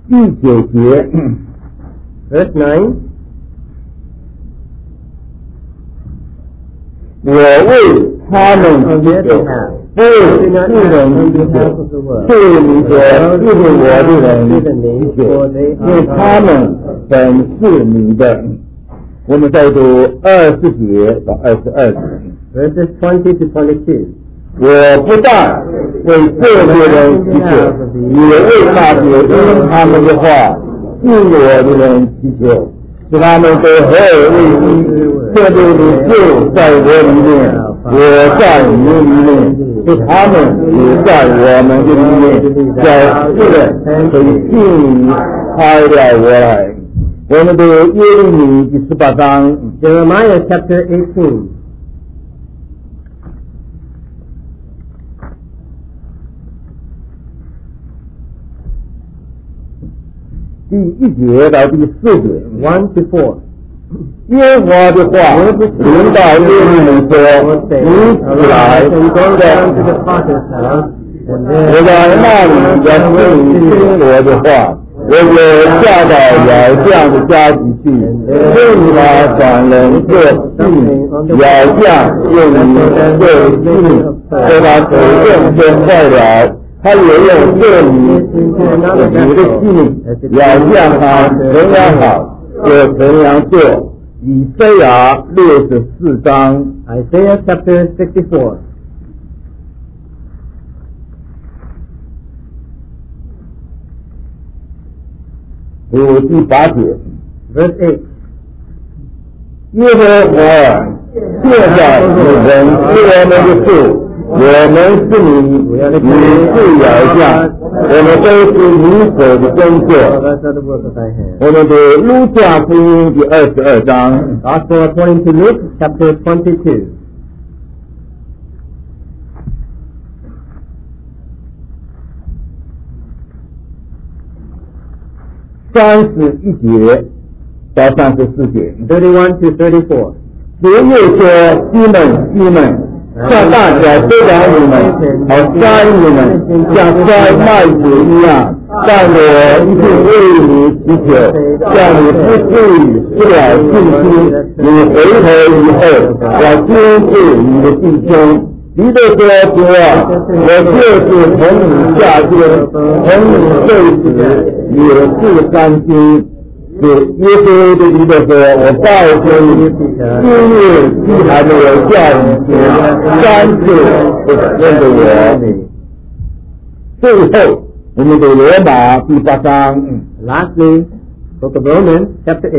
第9节 Verse 9. 我为他们祈求，不是人祈求，是你所赐给我的人祈求，因为他们本是你的。我们再读20节到22节 Verses 20 to 22. 我不但为这些人祈求，也为那些因他们的话信我的人祈求，使他们都合而为一，这里你就在我里面，我在你里面，使他们也在我们的里面，叫世人可以信你开了我来。我们读耶利米第18章 Jeremiah chapter 18. 第1节到第4节 1 to 4. 耶和华的话临到耶利米说：你起来，我在那里要赐你听我的话，我也下到窑匠的家里去，令他转人做器，窑匠用你做器，使他手刃先坏了，他也用这你的器，窑匠他仍然好，就同样做。以赛亚64章 Isaiah chapter 64. 读第8节 Verse 8. 耶和华现在你人是我们的主，我们是你是窑匠，我们都是你手的工作。我们读路加福音第22章 Gospel according to Luke chapter 22. 31节到34节 31 to 34. 主又说：西门，西门，像大脚追赶你们，好杀你们，像摔麦子一样。但我一定为你祈求，叫你不至于失了信心。你回头以后，要坚固你的弟兄。彼得说：主啊，我就是从你下监，从你受死，也是甘心。主耶稣对彼得说：我告诉你，今日既还没有叫你3次不认得我。最后我们读罗马第8章 Lastly, Book of Romans chapter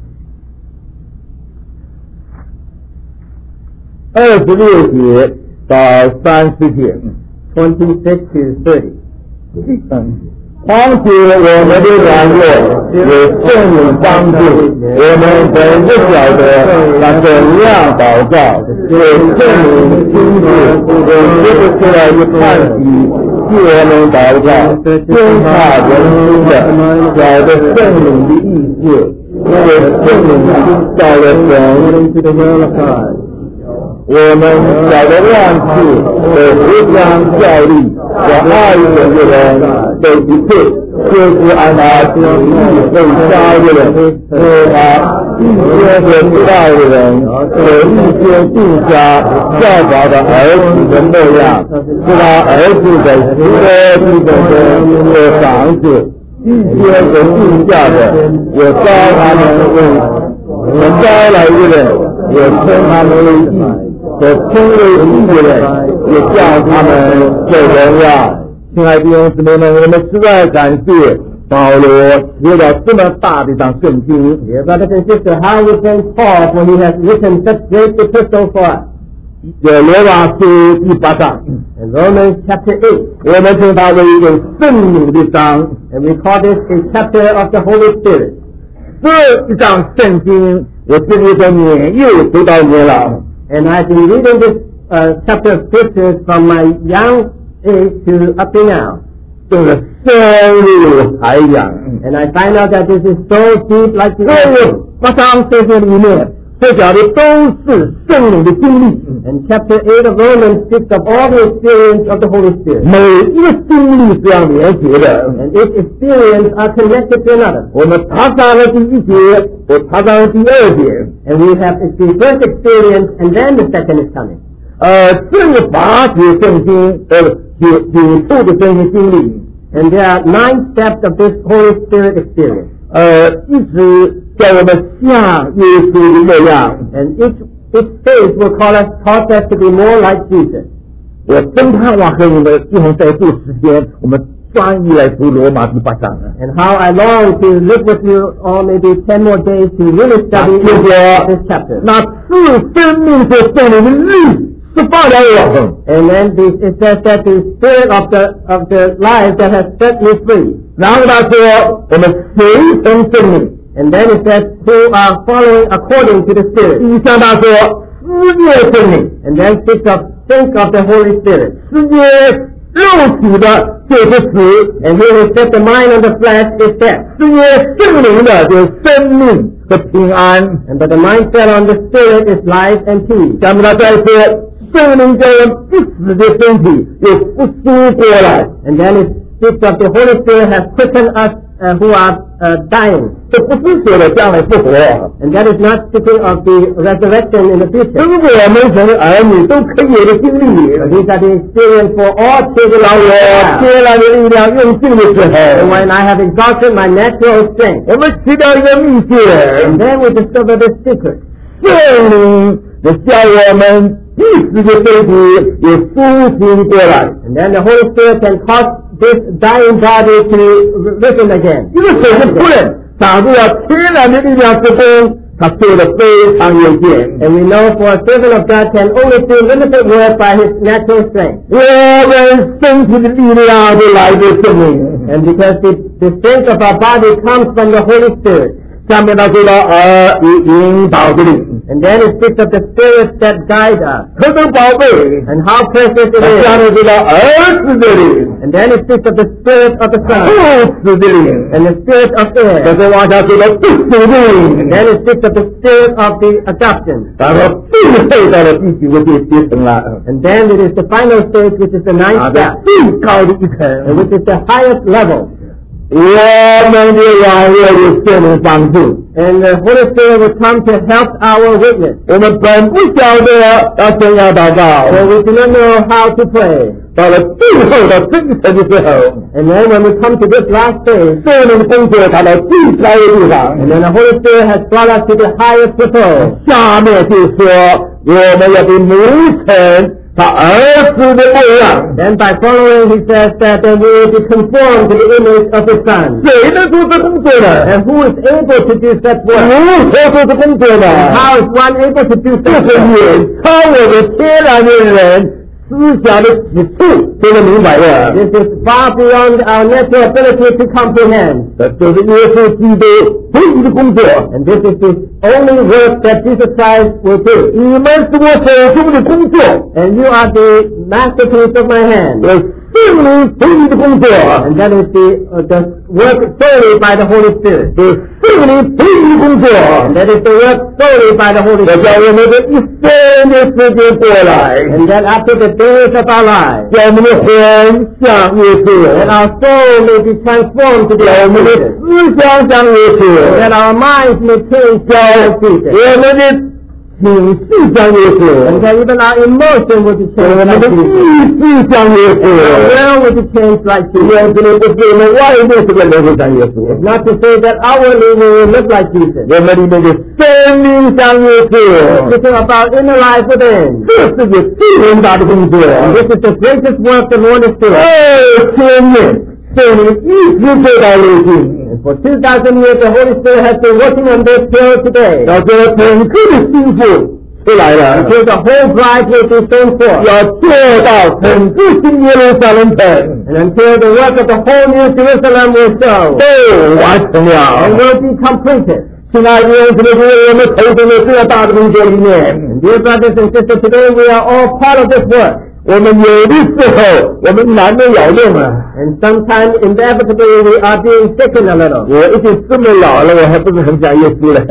8. 26节到30节 26 to 30. 况且我们的软弱有圣灵帮助，我们本不晓得要怎样祷告，有圣灵亲自用说不出来的叹息替我们祷告，监察人心的，晓得圣灵的意思，因为圣灵到了神。我们晓得万事都互相效力，要爱神的人都一致，就是按他旨意被杀的人，和他预先所知道的人，所预先定下效法的儿子的模样，是他儿子在许多地方中的长子，预先所定下的，也招他们为所招来的人，也称他们为义。所称为义的人，也叫他们做荣耀。亲爱的弟兄姊妹们，我们实在感谢保罗写了这么大的一张圣经。 Dear brothers and sisters, how we thank Paul for he has written such great epistle for us. 罗马书第8章 In Romans chapter 8. 我们称它为一个圣灵的章 And we call this a chapter of the Holy Spirit. 这一张圣经，我这里的年又读到年了。 And I've been reading this chapter of scriptures from my young age to up to now. 这个深入海洋 And I find out that this is so deep like the ocean. 8章圣经里面这讲的都是圣灵的经历。 And chapter 8 of Romans speaks of all the experience of the Holy Spirit. 每一个经历是要连结的。 And each experience are connected to another. 我们查上了第一节，我查上了第二节。 And we have the first experience and then the second is coming. 这个8节圣经解处的这些经历。 And there are 9 steps of this Holy Spirit experience. 一直叫我们像耶稣的模样。 And each stage will cause us to be more like Jesus. 我真盼望和你们一同在这时间，我们专一来读罗马第8章。 And how I long to live with you all maybe 10 more days to really study this chapter. 那赐生命所圣灵的律是发了我。 And then it says that the Spirit of the life that has set me free. 然后他说我们随从圣灵。 And then it says who are following according to the Spirit. 第3他说思念圣灵。 And then think of the Holy Spirit. 思念肉体的就是死。 And he who set the mind on the flesh is death. 思念圣灵的就是生命和平安。 And but the mind set on the Spirit is life and peace. 下面他再说圣灵叫人不死的身体又复苏过来。 And then it speaks of the Holy Spirit has quickened us who are dying. 这不是说的将来复活。 And that is not speaking of the resurrection in the future. 如果我们神的儿女都可以有的经历。 These are the experience for all children 当 of 我 God. 天然的力量用尽的时 And 候， when I have exhausted my natural strength. 我们提到一个秘诀， And then we discover the secret. 圣灵就叫我们必死的身体也苏醒过来。 And then the Holy Spirit can cause this dying body to risen again. 一个神的仆人掌握了天然的力量之功，他做得非常有限。 And we know for a servant of God can only do limited work by his natural strength. 我们身体的力量就来自圣灵。 And because the strength of our body comes from the Holy Spirit. 下面他说到引导的灵。 And then it speaks of the Spirit that guide us. 何等宝贝！ And how precious it 下 is. 面说到儿子的灵， And then it speaks of the Spirit of the Son. 父子的灵。 And the Spirit of 这 air. 是往下说到不死的 And 灵。 then it speaks of the Spirit of the adoption. 然后最后到了第9个阶层了， And then it is the final stage, which is the 9th 这 step. 最高的一 And 层。 which is the highest level. 我们的软弱有圣灵帮助。 And the Holy Spirit will come to help our witness. 我们本不晓得要怎样祷告， For we do not know how to pray. 到了最后的真诚的时候， And then when we come to this last stage, 圣灵工作他到最高的地方。 and then the Holy Spirit has brought us to the highest level. 下面就说我们要被母成他儿子的模样。 Then by following, he says that we will be conformed to the image of the Son. 谁能做这工作呢？ And who is able to do such 如 work? 何做这工作呢？ How is one able to do 就 such 是 work? 远超我们天然的人思想的起处都能明白的。 This is far beyond our natural ability to comprehend. 这就是耶稣基督唯一的工作。 And this is the only work that Jesus Christ will do. 你们是我手中的工作， And you are the masterpiece of my hand. 圣灵唯一的工作， And that is the work solely by the Holy Spirit. 是圣灵唯一的工作。 And that is the work solely by the Holy 我 Spirit. 叫我们的一生的时间过来， And that after the days of our lives, 叫我们的魂像耶 that 稣， our soul may be transformed to the 叫我们的 image, 思想像耶 that 稣， our minds may change 叫 like Jesus, 我们的情绪像耶 and 稣， that even our emotion will be 叫我 changed 们 like 的 Jesus, 意志像耶 our 稣。 will will be changed like 这 Jesus. 样子呢，不是我们外面这个人会像耶稣， Not to say that outwardly we will look like Jesus. 我们里面的生命像耶稣， Speaking about inner life within. 这是个最伟大的工作。 And this is the greatest work the Lord is doing. 千年，圣灵一直做到如今。 And for 2,000 years, the Holy Spirit has been working on this till today. 要这整个的心腹出来了， Until the whole bride will be shown forth. 要做到整个新耶路撒冷城 And until the work of the whole New Jerusalem will show 都完成 and 了。 will be completed. 亲爱的弟兄姊妹，我们投身在这样大的工作里面， And dear brothers and sisters, today we are all part of this work. 我们有的时候我们难免咬动啊。 And sometimes inevitably we are being shaken a little. 我已经这么老了，我还不是很想耶稣了。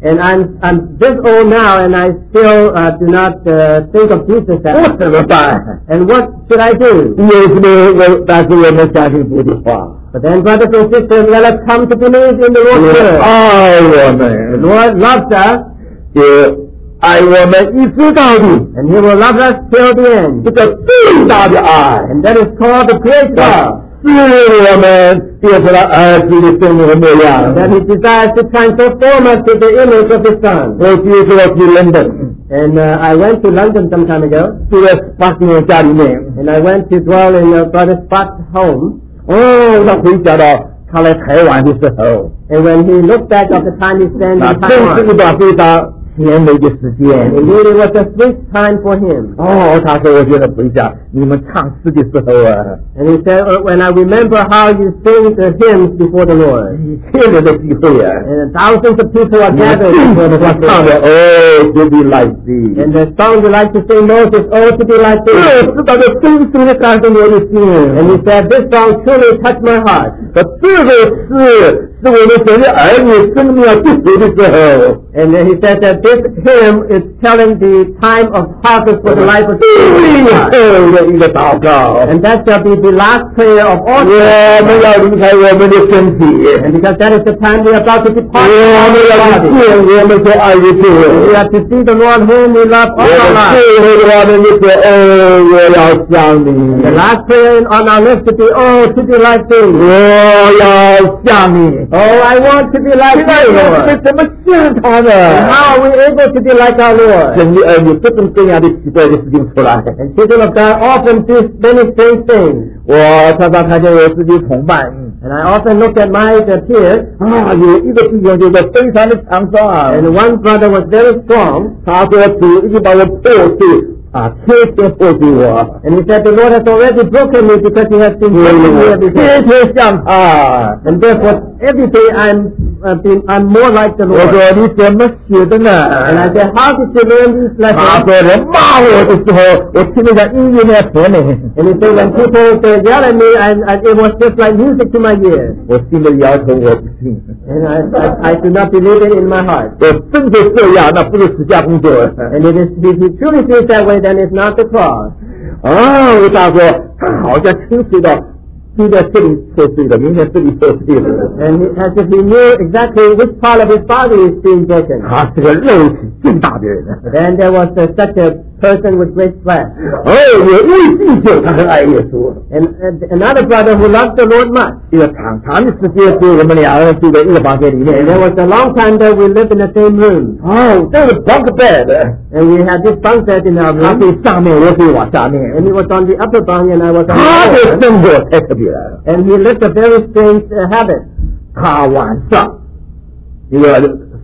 And I'm this old now, and I still do not think of Jesus that 我 much. 怎么办？ And what should I do? 有时候但是我们相信主的话， But then, brothers and sisters, let us come to believe in the 主 Lord's word. 爱我 The 们， Lord loves us, 就爱我们一直到底， and He will love us till the end. 这个最大的爱， And that is called the great love. 是我们变成了儿子的生命和模样。 That He desires to transform us to the image of His Son. 我记得我去伦敦， And I went to London some time ago, 住在18年家里面， and I went to dwell in Brother Spot's home. 他回想到他来台湾的时候， And when he looked back of the time he spent 那 in 真是 Taiwan, 一段非常甜美的时间。 indeed it was a sweet time for him. 他说我觉得回想你们唱诗的时候啊， And he said, when I remember how you sing the hymns before the Lord, 千人的聚会啊， and thousands of people are 你们 gathered 正 before 的 the 话唱的 Lord. to be like thee， And the song you like to sing most is Oh to be like 这 this. 是他的真正的感动我的 And 心。 he said, this song truly touched my heart. 这个是我们神的儿女生命要结束的时候， And then he said that this hymn is telling the time of harvest for the life of 最 Jesus. 后的一个祷告。 And that shall be the last prayer of all 我 time. 们要离开我们的身体， And because that is the time we are about to 我 depart 们 from 要 our 去 body. 见我们所爱的主。 We have to see the Lord whom we love 我 all our 们 lives. 最后的话呢，你说我要想你， The last prayer on our lips to be Oh to be like thee. 我要想你。 Oh, I want to be like 现在 thee, 我 Lord. 们怎么像他 And 呢？ how are we able to be like our Lord? 神的儿女各种各样的奇怪的事情出来。 And children of God often do many strange things. 我常常看见我自己同伴 And I often look at my peers, 有一个弟兄就是非常的强壮， and one brother was very strong, 他说主已经把我破碎天天破碎我， and he said the Lord has already broken me because he has been breaking me every 天 day. 天像他。 And therefore, every day I'm more like the 我 Lord. 说你怎么写的呢？ And I said, how did you learn these 他 lessons? 说人骂我的时候，我听得像音乐那样甜美。 And he said, when people yell at me, and it was just like music to my ears. 我心里摇头，我不信。 And I do not believe it in my heart. 我真的这样，那不是私家工作。 And it is, if he truly feels that way, then it's not the cross. 我大说他好像清楚到今天这里破碎了，明天这里破碎了。 And as if he knew exactly which part of his body is being broken. 他是个肉体最大的人。 Then there was such a person with great flesh. 有一位弟兄，他很爱耶稣。 And another brother who loved the Lord much. 一个长的时间，是我们两个人住在一个房间里 And 面。 there was a long time that we lived in the same room. 这个 bunk bed， And we had this bunk bed in our 他 room. 在上面，我可以往下面。 And he was on the upper bunk and I was on 他 the 的 lower. 生活太特别了。 And he lived a very strange habit. 他晚上一个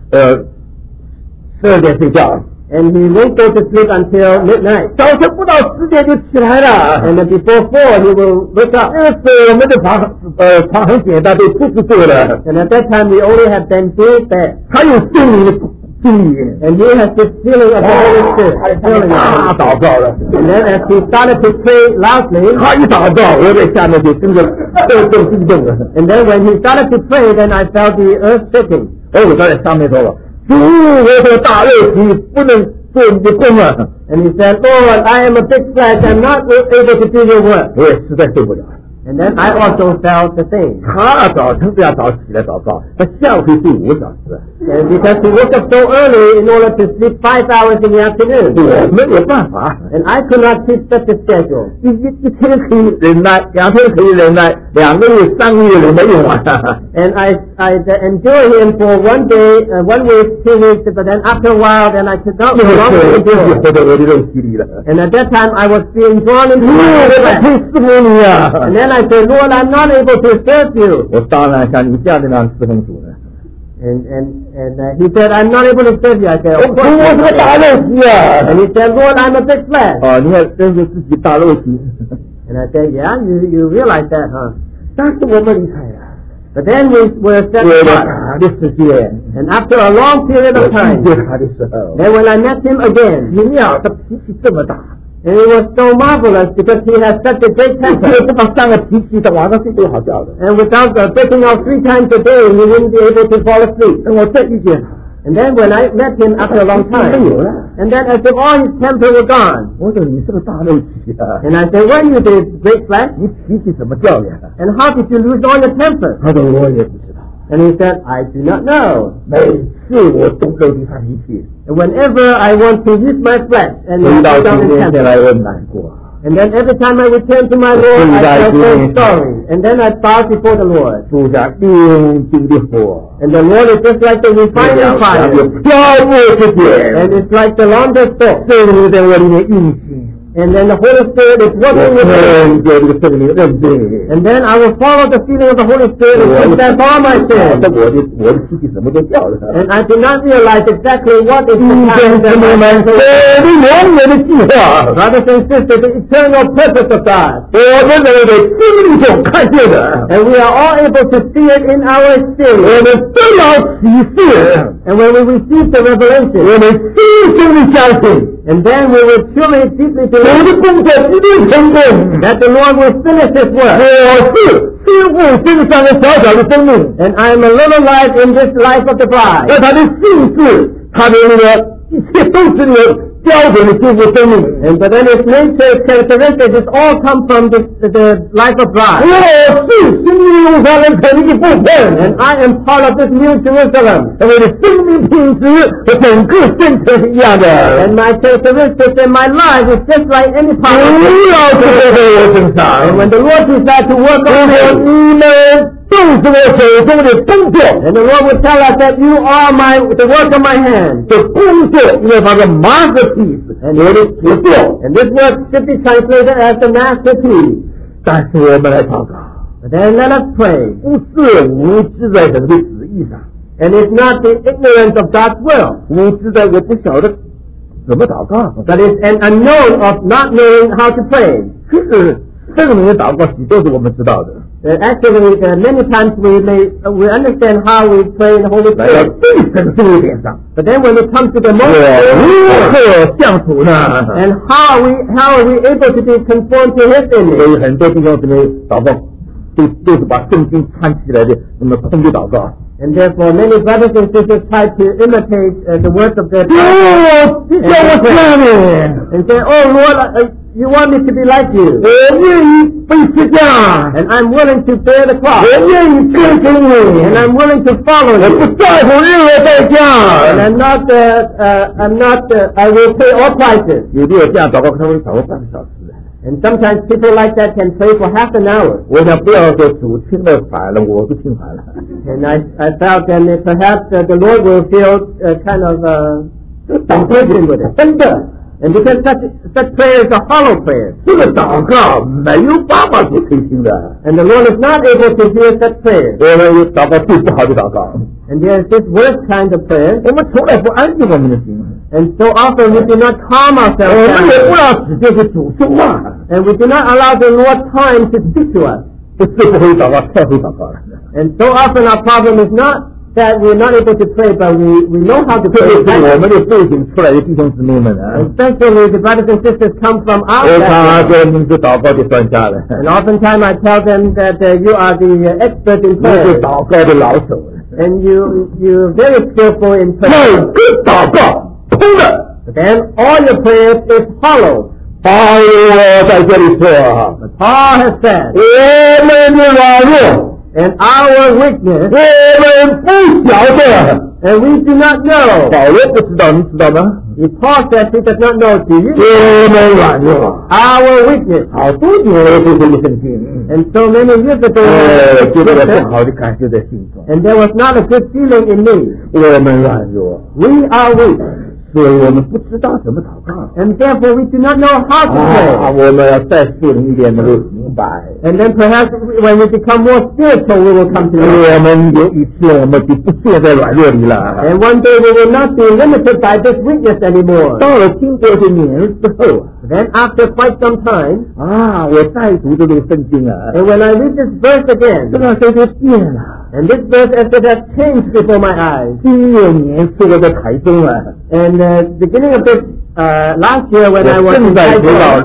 12点睡觉， And he won't go to sleep until midnight. 早晨不到10点就起来了。 And then before 4 he will wake up. 那个时候我们的床很简单，被布置做了。 And at that time we only had bamboo bed. 他有圣灵的经历， And he has this feeling of the Holy 他 Spirit. 就 Feeling 大 of it. 祷告了。 And then as he started to pray loudly, 他一祷告，我在下面就跟着动地动了。 and then when he started to pray, then I felt the earth shaking. 我在上面说了，主，我这个大肉体不能做你的工啊， And he said, Lord, I am a big flesh. I'm not able to do your work. 我也实在受不了。 And then I also felt the same. 他早晨这样早起来祷告，他下午可以睡5个小时。 And because he woke up so early in order to sleep 5 hours in the afternoon. 我没有办法， And I could not keep such a schedule. 一天可以忍耐，2天可以忍耐，2个月、3个月忍耐用完。 And I endured him for 1 day, 1 week, 2 weeks, but then after a while, then I could not 那 no 个时 longer 候自己 endure. 活在我的肉体里了。 And at that time, I was being drawn into 我 my 可 flesh. 以侍奉你啊！ And then I said, Lord, I'm not able to serve you. 我当然像你这样的让侍奉主呢。 And he said, I'm not able to serve you. I said, 我 of course 是个 not. 大肉体啊！ And he said, Lord, I'm a big flesh. 你要认识自己大肉体。 And I said, yeah, you realize that, huh? 但是我们离开了， But then we were set 为了 apart. 他的时间， And after a long period 我 of 遇 time, 见他的时候， then when I met him again, 奇妙，他脾气这么大， and it was so marvelous because he has such a great 这 temper. 不把3个脾气，他晚上睡都好觉的。 And without breaking out 3 times a day, he wouldn't be able to fall asleep. 等我再遇见他， And then when I met him after a long 没有 time, 了。 and then as if all his temper were gone, 我说你是个大漏气啊， and I said, "When you did great flesh, 你脾气怎么掉呀？ and how did you lose all your temper?" 他说我也不知道， And he said, "I do not know. 每次我动漏气发脾气， And whenever I want to use my flesh and 回到 put 今 down his 天前 temper, 来我难过。 and then every time I return to my Lord, I felt so sorry, and then I bow before the Lord." 主家定睛的火， And the Lord is just like the 就 refining 漂 fire, 泊之间， and it's like the launder's soap. 圣灵在我里面运行， And then the Holy Spirit is 我 working with me. 跟着这个圣灵认罪。 And then I will follow the feeling of the Holy Spirit and confess all my 但 sins. 我的脾气怎么都掉了。 And I did not realize exactly what is 弟 the 兄 time 姊 that 妹们， my 神 sins 的永远的计划， Brothers and sisters, the eternal purpose of God. 我们在经历中看见的， And we are all able to see it in our 我 experience. 们都要启示， And when we receive the 我 revelation, 们深深的相信， and then we will truly, deeply 我 believe 的工作一定成功。 that the Lord will finish His 我 work. 是师傅身上的小小的生命， And I am a little light in this life of the bride. 而他的性质，他的那个一切都是那个标准的师傅生命。 And but then its nature, its characteristics, it all come from the life of 我 bride. 是新耶路撒冷城的一部分， And I am part of this new Jerusalem. 我的生命品质和整个圣城是一样的。 And my characteristics and my life is just like any 不 part of it. 要做在我身 And 上， when the Lord decides to work 我 on 说 me, 你们都是我手中的工作。 and the Lord will tell us that you are the work of my hand. 这工作因为它是 masterpiece， 我的杰作。 And this word should be translated as the masterpiece. 但是我们来祷告， But then let us pray. 不是无知在神的旨意上， And it's not the ignorance of God's will, 无知在我不晓得怎么祷告。 but it's an unknown of not knowing how to pray. 其实圣灵的祷告许多是我们知道的， Actually, many times we understand how we pray in the Holy 来到 Spirit. 最深这一点上， But then when it comes to the 我 most 如何相处呢？ and how are we able to be conformed to His 所 image? 以很多弟兄姊妹祷告都是把圣经穿起来的，那么空的祷告。 And therefore, many brothers and sisters try to imitate the words of their 主，你叫我这样的， and say, "Oh Lord, you want me to be like you, 我愿意背十架， and I'm willing to bear the cross, 我愿意跟随 and 你， I'm willing to follow 我 you, 不在乎任何代 and 价。 I will pay all prices." 有的这样祷告，他会祷告半个小时。 And sometimes people like that can pray for half an hour. 我想不要说主听了反了，我都听反了。 And I felt that perhaps the Lord will feel kind of 祷告 impatient with it. 真的， And because such prayer is a hollow prayer. 这个祷告没有办法去推行的。 And the Lord is not able to hear such prayer. 我们有祷告最不好的祷告， And there is this worst kind of prayer. 我们从来不安静我们的心， And so often we do not calm 我 ourselves 们也不 down. 让直接是主说话， And we do not allow the Lord time to speak to us. 这最不会祷告，太会祷告了。 And so often our problem is not that we're not able to pray, but we know how to 特别 pray. 是我们的背景出来的弟兄姊妹们啊， Especially the brothers and sisters come from our 我常 background. 说你是祷告的专家了， And oftentimes I tell them that you are the expert in 你是 prayer. 祷告的老手了， And you're very skillful in 整 prayer. 个祷告空的。 But then all your prayers is hollow. 保罗在这里说， Paul has said, 我们的软弱， and our weakness, 我们不晓得。 and we do not know. 保罗不知道，你知道吗？ If Paul says he does not know, do you? 我们软弱， Our weakness. 好多年都是圣经。 And so many years ago, 觉得不好的感觉在心中。 and there was not a good feeling in me. 我们软弱， We are weak, 所以我们不知道怎么祷告。 and therefore we do not know how to 啊， pray. 我们要再适应一点，能够明白。 And then perhaps when we become more spiritual, we will come to know. 我们有一天我们就不陷在软弱里了。 And one day we will not be limited by this weakness anymore. 到了经过这年之后 Then after quite some time, 啊，我再读这个圣经啊， and when I read this verse 这 again, 个圣经变了。 and this verse as it has changed before my eyes. 今年是我在台中啊， And beginning of this last year when I 我 was 正 in 在读到 Taiwan,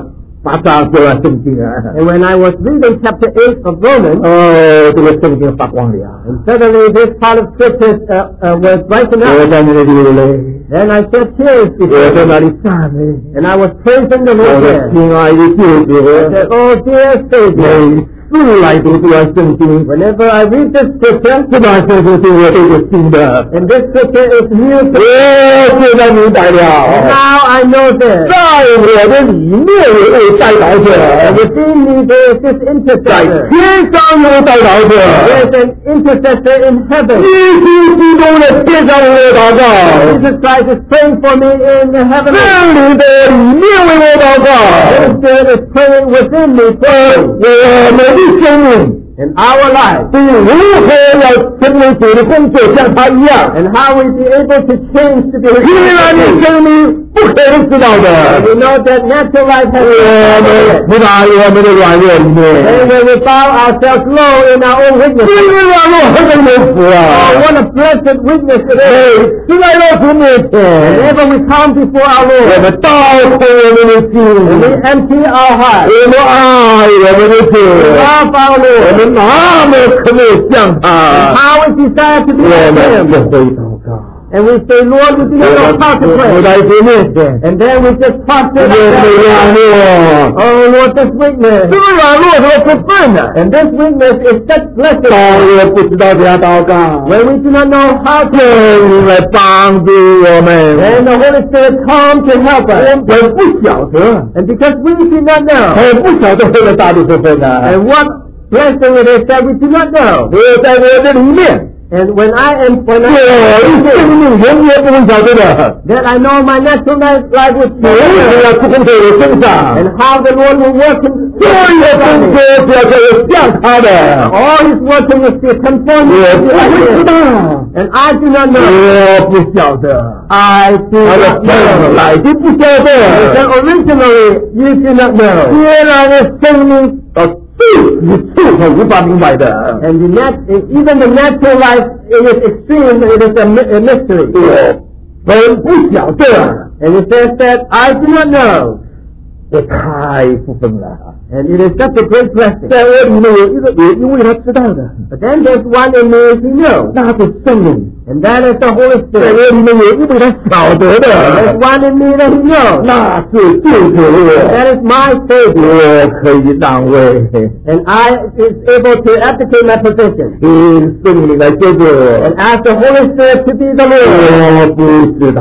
马上说了圣经啊。 And when I was reading chapter 8 of Romans, 这个圣经发光了啊！ and suddenly this part of scripture was brightened 我 up. 在那里流泪， Then I shed tears 我 before 在 him, 那里赞美 and I was praising the 我 Lord 的 there. 亲爱的救主。 I said, oh dear Savior, 每次来读这段圣经， whenever I read this scripture, 这段圣经对我都是新的。 and this scripture is new to me, 我现在明白 and 了， now I know this. 在我的里面有位代祷 And 者， within me there is this 在 intercessor. 天上有代祷者。 There's an intercessor in 耶 heaven. 稣基督的天上为我祷告， Jesus Christ is praying for me in the heaven. 圣灵的里面为我祷告。 Holy Spirit is praying within me, praying. 我们的生命 In our lives, 是如何要成为主的工作，像他一样。 and how we be able to change to be 自然的 His 生命不可能知道 And 的。 we know that natural life has 我们不在我们的软弱里 And 面， when we bow ourselves low in our own 因 weakness, 为软弱何等有福 oh, 啊！ what a blessed weakness it is. 是来到主面前， Whenever we come before our 我 Lord, 们倒空我们的 and we 心， empty our hearts, 我们爱我们的主， love our 我 Lord, 们那么渴慕向他， how we desire to be 我 like 们 Him. 就会祷告。 And we say, Lord, we do not know how to 我 pray. 在主面前， And then we just 我 prostrate 们软 ourselves. 弱， Oh Lord, this weakness. 这个软弱和不笨呢， And this weakness is such 当 blessing 我不知道怎样祷告， when we do not know how to. 圣灵来帮助我们， And the Holy Spirit comes to help 我 us. 们不晓得， And because we do not know, 我不晓得会有大的部分呢。 and what blessing it is that we do not know. 我在我的里面， And when I 我的生命永远不会晓得的。 that I know my natural life will 我为要 change, 出工在我身上， and how the Lord will work in 所有的工作只要叫我像他的， all His working is to conform 我 me 不 to 会知 Him. 道， And I do not know. 我不晓得， I do 他的 not 本 know. 来就不晓 That 得， originally you do not know. 原来的生命到最处是无法明白的。 And even the natural life in its extreme, it is a mystery. 我本不晓得， And it says that I do not know. 我太不分了。 And it is such a great blessing. 在我里面有一位他知道的， But then there's one in me he knows. 那是圣灵。 And that is the Holy 在 Spirit. 我里面有一位他晓得 There's 的， one in me that he knows. 那是救主。 That is my Savior. 我可以让位， And I is able to abdicate my position. 请圣灵来救助。 And ask the Holy Spirit to be the Lord. 我不知道，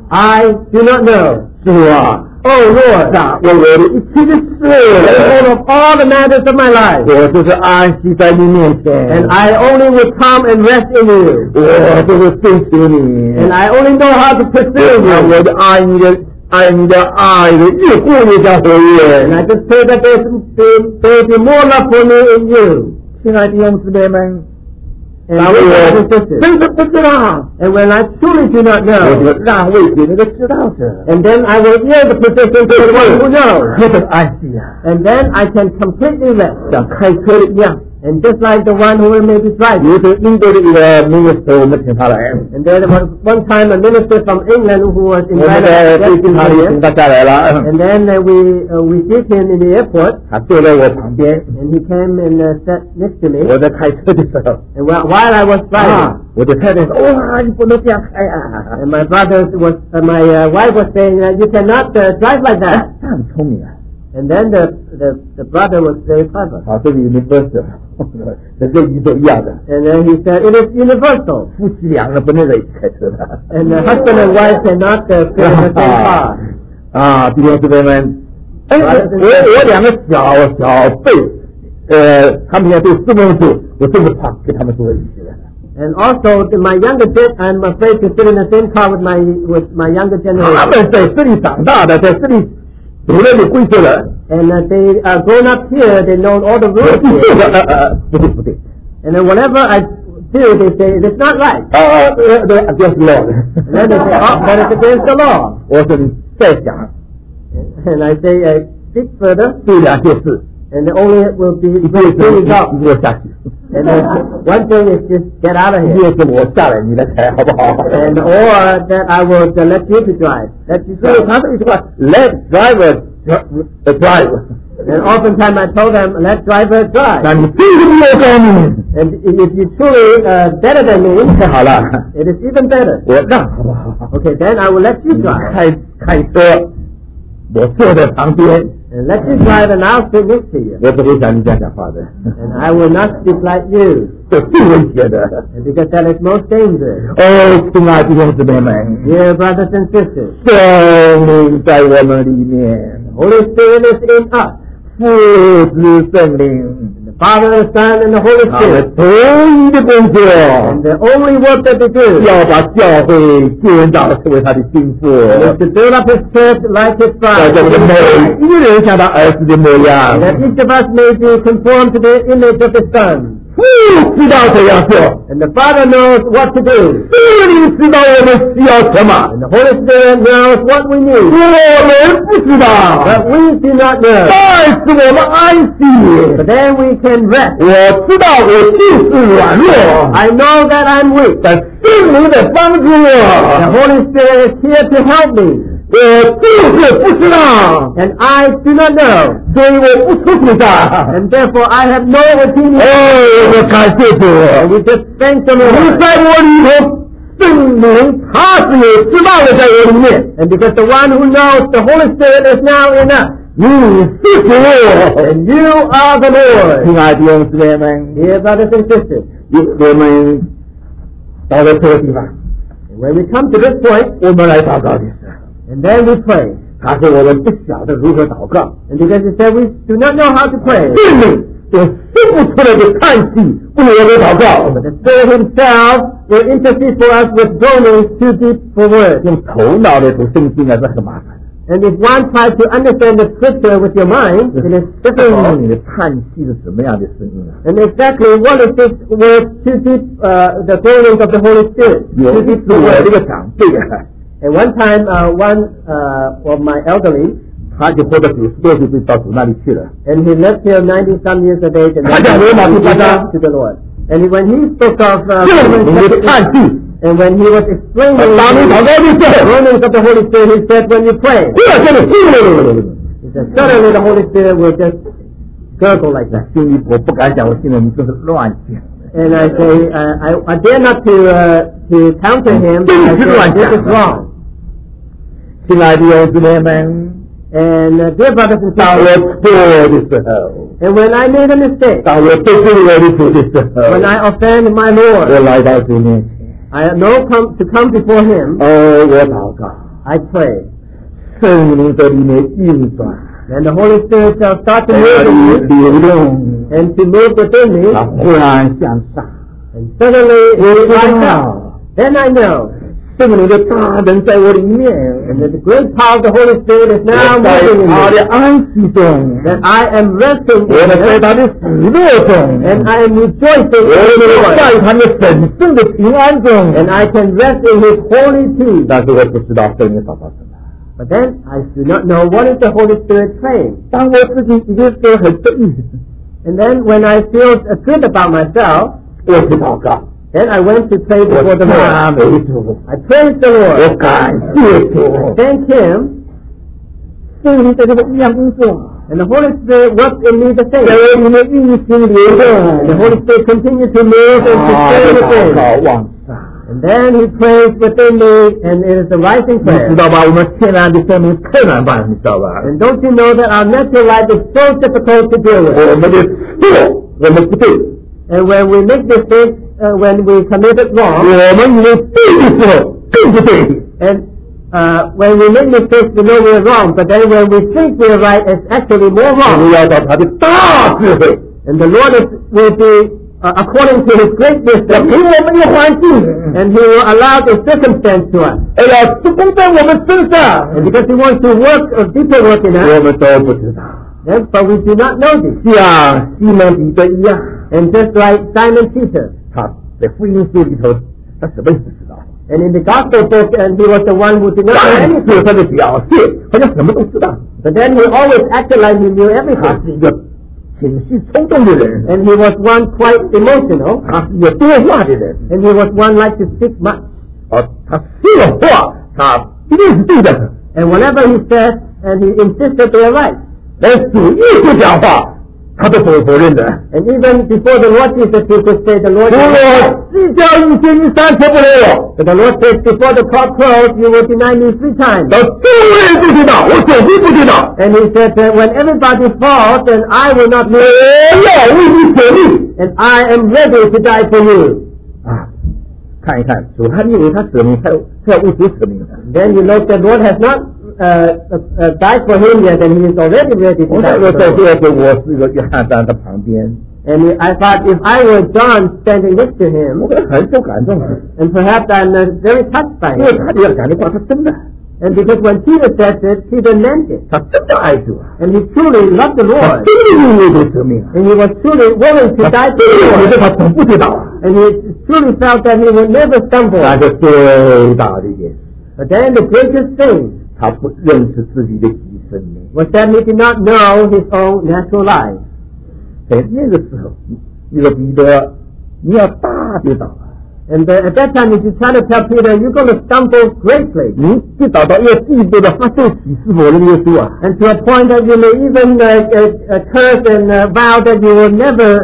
I do not know. 主啊， Oh Lord, 掌握我的一切的 take 事， hold of all the matters of my life. 我就是安息在你面 And 前， I only will come and rest in you. 我就是追求你， And I only know how to pursue 让 you. 我的爱你的爱的越过越像火 And I 焰。 just pray that there will be more love for me in you. 亲爱的弟兄姊妹们， And 当 dear brothers 我 and sisters. 真是不知道， And when I truly do not 我 know, 就让位给那个知道者， and then I will yield the position to the one who knows. 何等安息啊！ And then I can completely rest. 像开车的一样。 And just like the one who may be driving. 有一个英国的一个minister，我们请他来， And there was one time a minister from England who was 我们在 invited 飞 to 机场里 here. 请他下来了， And then we did him in the airport. 他坐在我旁边， And he came and sat next to me. 我在开车的时候， And while I was driving, 我的太太说：“哇，你不能这样开啊！ and my wife was saying that you cannot drive like that. 他很聪明啊。 And then the brother was very clever. 好，这个 universal，这跟宇宙一样的， And then he said, it is universal. 夫妻两个人不能在一起开车的。 And the husband and wife cannot fit in the same car. 啊，弟兄姊妹们，哎，我两个小辈，他们要对四分数，我真的怕跟他们坐在一起了。 And also my younger I'm afraid to sit in the same car with my younger 他 generation. 们在这里长大的，在这里读了的规则了。 And they are grown up here, they know all the 我 rules 不 here. 对不对。 And then whatever I do, they say it's not right. 对 against law。 And then they say, oh, that is against the law. 我说你再讲 And I say, speak further, 这两件事， and the only will be 一 two 件事 results. 你给我下去， And then one thing is just get out of 一 here. 件事我下来你来开，好不好？ And or that I will let you to drive. Let you 所以 drive. 他这一句话 ，Let driver drive. And oftentimes I told them, let driver drive. 那你真是比我高明， And if you truly better than me, 太好了， it is even better. 我让好不好？ Okay, then I will let you drive. 开车，我坐在旁边， And let you drive and I'll sit next to you. 我不会像你这样讲话的， And I will not speak like you. 这最危险的。 And because that is most dangerous. 哦，亲爱的弟兄姊妹们， Dear brothers and sisters, 圣灵在我们里面， Holy Spirit is in us. 父子圣灵， The Father, the Son, and the Holy 他们 Spirit. 同一的工作， And the only work that they do 要把教会建造成为他的心腹， is to build up His church like His 在 bride. 这个每一个人像他儿子的模样 And。that each of us may be conformed to the image of His Son. 父知道怎样做， And the Father knows what to do. 圣灵知道我们需要什么， And the Holy Spirit knows what we need. 我们不知道， But we do not know. 但是我们安息。 But then we can rest. 我知道我就是软弱， I know that I'm weak. 但圣灵在帮助 The 我， Holy Spirit is here to help me. 我就是不知道， And I do not know. 所以我不出主张。 And therefore I have no opinion. 我感谢主， And we just thank the 你 Lord. 在我里头，圣灵他是有知道的在我里面， And because the one who knows the Holy Spirit is now in us. 你是主。 And you are the Lord. 亲爱的弟兄姊妹们， Dear brothers and sisters, 我们到了这个地方， and when we come to this point, 我们来祷告的时候， and then we pray. 他说我们不晓得如何祷告， And because he said we do not know how to pray. 圣灵有说不出来的叹息，不如我们祷告。 But the Spirit himself will intercede for us with groanings too deep for words. 用头脑来读圣经啊，是很麻烦。 And if one tries to understand the scripture with your mind, it is 圣 difficult. 灵的叹息是什么样的声音啊？ And exactly what is this word too deep, the groanings of the Holy Spirit? 有 Too 一 deep 次 for 我 words. 这个长辈啊， And one time, one of my elderly, 他就活到90多岁就到主那里去了。 and he lived till 90-some years of age, and then 他讲罗马第八章 to the Lord. And when he spoke of 圣灵的叹息， and when he was explaining 当你祷告的 the 时候， groanings of the Holy Spirit, he said, when you pray, 忽然间你 he said, suddenly the Holy Spirit will just gurgle like that. 心里我不敢讲，我心里你就是乱讲。 And I say, I dare not to counter him. I say, this is wrong. 亲爱的弟兄姊妹们， And dear brothers and 当我 sisters, 错的时候， and when I made a mistake, 当我得罪我的主的时候， when I offend my 我 Lord, 来到主面前， I know to come before him, 我祷告， I pray. 圣灵在里面运转， And the Holy Spirit shall start to 在 move 里 in 面 me 流动， and to move within me, 他忽然向上， and suddenly it rise up. Then I know 圣灵的大能在我里面， and that the great power of the Holy Spirit is now 我在 moving in 他 me, 的安息中， that I am resting 我 in 在 Him, 他的喜乐中， and I am rejoicing 我 in His 在 joy, 他的神圣的平安中， and I can rest in His holy peace. 但是我不知道圣灵祷告什么。 But then I do not know what is the Holy Spirit saying. 当我自己已经是很正义， And then when I feel good about myself, 我去祷告， then I went to pray 我 before the 赞 Lord. 美主， I praise the 我 Lord. 感谢主， Thank Him, 圣灵在这个一样工作， and the Holy Spirit works in me the 在 same. 我里面运行流 And the 动， Holy Spirit continues to move and to 啊， stay 祷 within. 告往上。 And then He prays within me, and it is a rising 你 prayer. 知道吧？我们天然的生命太难办，你知道吧？ And don't you know that our natural life is so difficult to deal with? 我们的错，我们不对， And when we make mistakes, when we commit it 我 wrong, 们以为对的时候对不对？ and when we make mistakes, we know we're wrong. But then when we think we're right, it's actually more 我 wrong. 们要到他的大智慧， And the Lord will be, according to His great 要 wisdom, 给我们的环境， and He will allow the circumstance to us. 要施工在我们身上， And because He wants to work a deeper work in us, 我们都不知道。 then, but we do not know this. 像西门彼得一样， And just like Simon Peter, 他在福音书里头，他什么也不知道， and in the Gospel book, and he was the one who did not know 但 anything. 是他的表现好像什么都知道。 But then he always acted like he knew 他 everything. 是一个情绪冲动的人， And he was one quite emotional, 他是一个多话的人， and he was one like to speak much. 他说了话，他一定是对的。 And whenever he says, and he insisted they are right. 连主耶稣讲话，他都否认的。 And even before the Lord Jesus, he could say, the Lord 如 Jesus, 果鸡叫一声，你3次不认我， but the Lord says, before the cock crows, you will deny me 3 times. 到众人不知道，我总是不知道。 And he said that when everybody falls, then I will not 我 live, 要为你舍命 and I am ready to die for you. 啊！看一看，主还没有他舍命，他要为主舍命的。 Then you look, the Lord has not died for him yet, and he is already ready to 我 die 那 for 个在 him. 这个我是一个约翰站在旁边， And I thought, if I were John standing next to 我 him, 会很受感动的， and perhaps I'm very touched by 因为 him. 他这样讲的话，他真的， And because when Peter said it, Peter meant it. 他真的爱主啊， And he truly loved the 他 Lord. 真的愿意为主舍命啊， And he was truly willing to 他 die 真 for 的 the 觉 Lord. 得他总不跌倒啊， And he truly felt that he would never 那 stumble. 是最大的一件事。 But then the greatest thing 他不认识自己的己生命， was that he did not know his own natural life. 在那个时候，那个彼得，你要大跌倒啊， And at that time, if you try to tell Peter, you're going to stumble greatly. 你跌倒到一个地步的发受启示否认耶稣啊， And to a point that you may even curse and vow that you will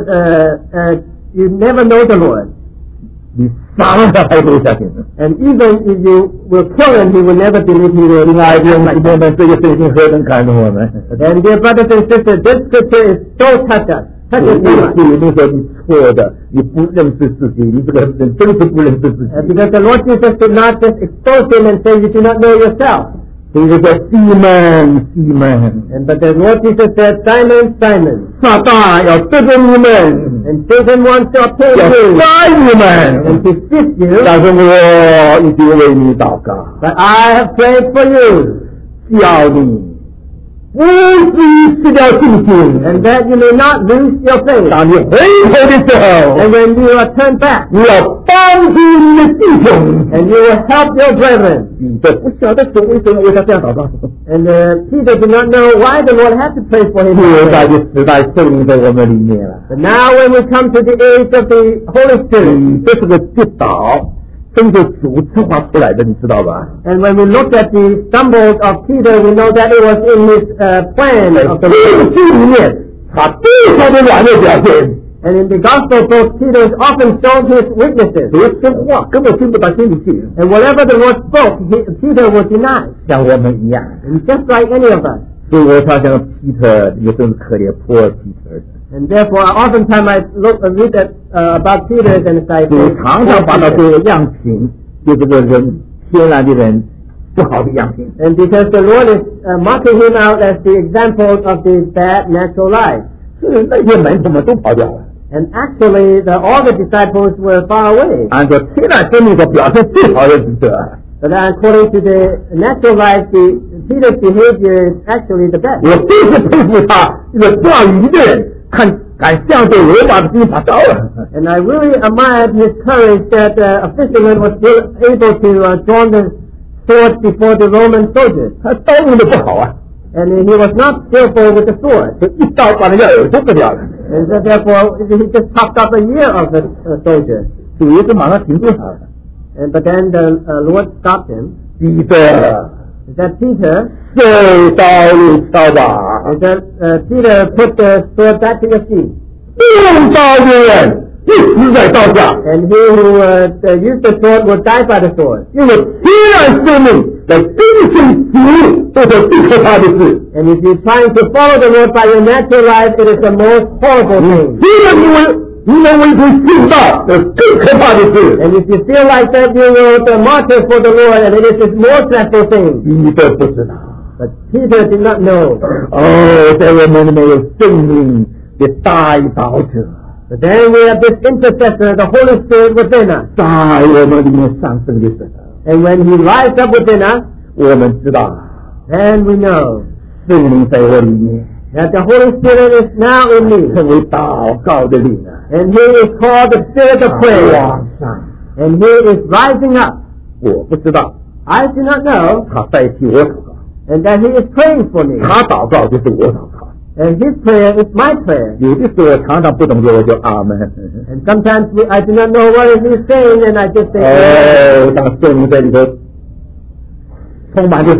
never know the Lord. 你杀了他还不会相信。 And even if you will kill him, he will never believe he will 亲爱的弟兄 die. 姊妹们，这个圣经何等感动我们！ And dear brothers and sisters, this scripture is so touched us. 主 Touched us 耶 so 稣 much. 一定说你错的，你不认识自己，你这个人真是不认识自己。 Because the Lord Jesus did not just expose him and say you do not know yourself. 所以说西门，西门， But the Lord Jesus said, Simon, Simon, 撒旦要得罪你们， and Satan wants to obtain 要 you 杀你 and 们， to sift you, 但是我已经为你祷告， but I have prayed for you, 叫你不至于失掉信心。 and that you may not lose your faith. 当你回头的时候， And when you are turned back, 你要帮助你的弟兄。 and you will help your brethren. 彼得不晓得主为什么为他这样祷告。 And Peter did not know why the Lord had to pray for him. 现在的时代圣灵在我们里面了。 But now when we come to the age of the Holy Spirit, 这是个跌倒，跟着主策划出来的，你知道吧？ and when we look at the stumbles of Peter, we know that it was in his plan 在 of 这 the 个 Lord. 经里面，他最后的软弱表现， And in the Gospel books, Peter is often shown his weaknesses. 主说话根本听不到心里去， And whatever the Lord spoke, Peter would deny. 像我们一样。 And just like any of us. 所以我常想，Peter 也真是可怜，poor Peter。 And therefore, oftentimes I read that, about Peter and I 主 say, 常常把他这个样品，就这个人天然的人不好的样品。 and because the Lord is marking him out as the example of the bad natural life. 所以那些门徒们都跑掉了。 And actually, all the disciples were far away. 按照天然生命所表现最好的彼得， But according to the natural life, Peter's behavior is actually the best. 我真是佩服他这个钓鱼的人，敢向对罗马的兵发烧了。 And I really admired his courage that a fisherman was still able to draw the sword before the Roman soldiers. 他刀用的不好啊， And he was not skillful with the sword. 就一刀把人家耳朵割掉了。 And so therefore, he just chopped off a ear of the soldier. 主耶稣马上停住他了。 But then the Lord stopped him. 彼得， Is that Peter? 受刀入鞘吧， Is that Peter put the sword back to your feet? 用刀的人必死在刀下， And he who used the sword will die by the sword. 因为天然生命来跟随主，这是最可怕的事。 And if you're trying to follow the Lord by your natural life, it is the most horrible thing. 你能为主殉道，这是更可怕的事。 And if you feel like that, you will martyr for the Lord, and it is the most dreadful thing. 彼得不知道。 But Peter did not know. 哦，在我们里面有圣灵的代祷者， But then we have this intercessor, the Holy Spirit within us. 在我们里面上升的时候， And when he rises up within us, 我们知道 then we know 圣灵在我里面 that the Holy Spirit is now in me. 成为祷告的灵啊， And he is called the Spirit of prayer. 往上。 And he is rising up. 我不知道 I do not know. 他代替我祷告， And that he is praying for me. 他祷告就是我祷告。 And his prayer is my prayer. 有的时候常常不懂得，我就阿门。 And sometimes I do not know what he is saying, and I just say, 哦，当圣灵在里头充满的时候，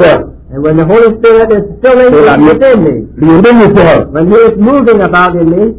And when the Holy Spirit is filling within me, 流动的时候 when He is moving about in me,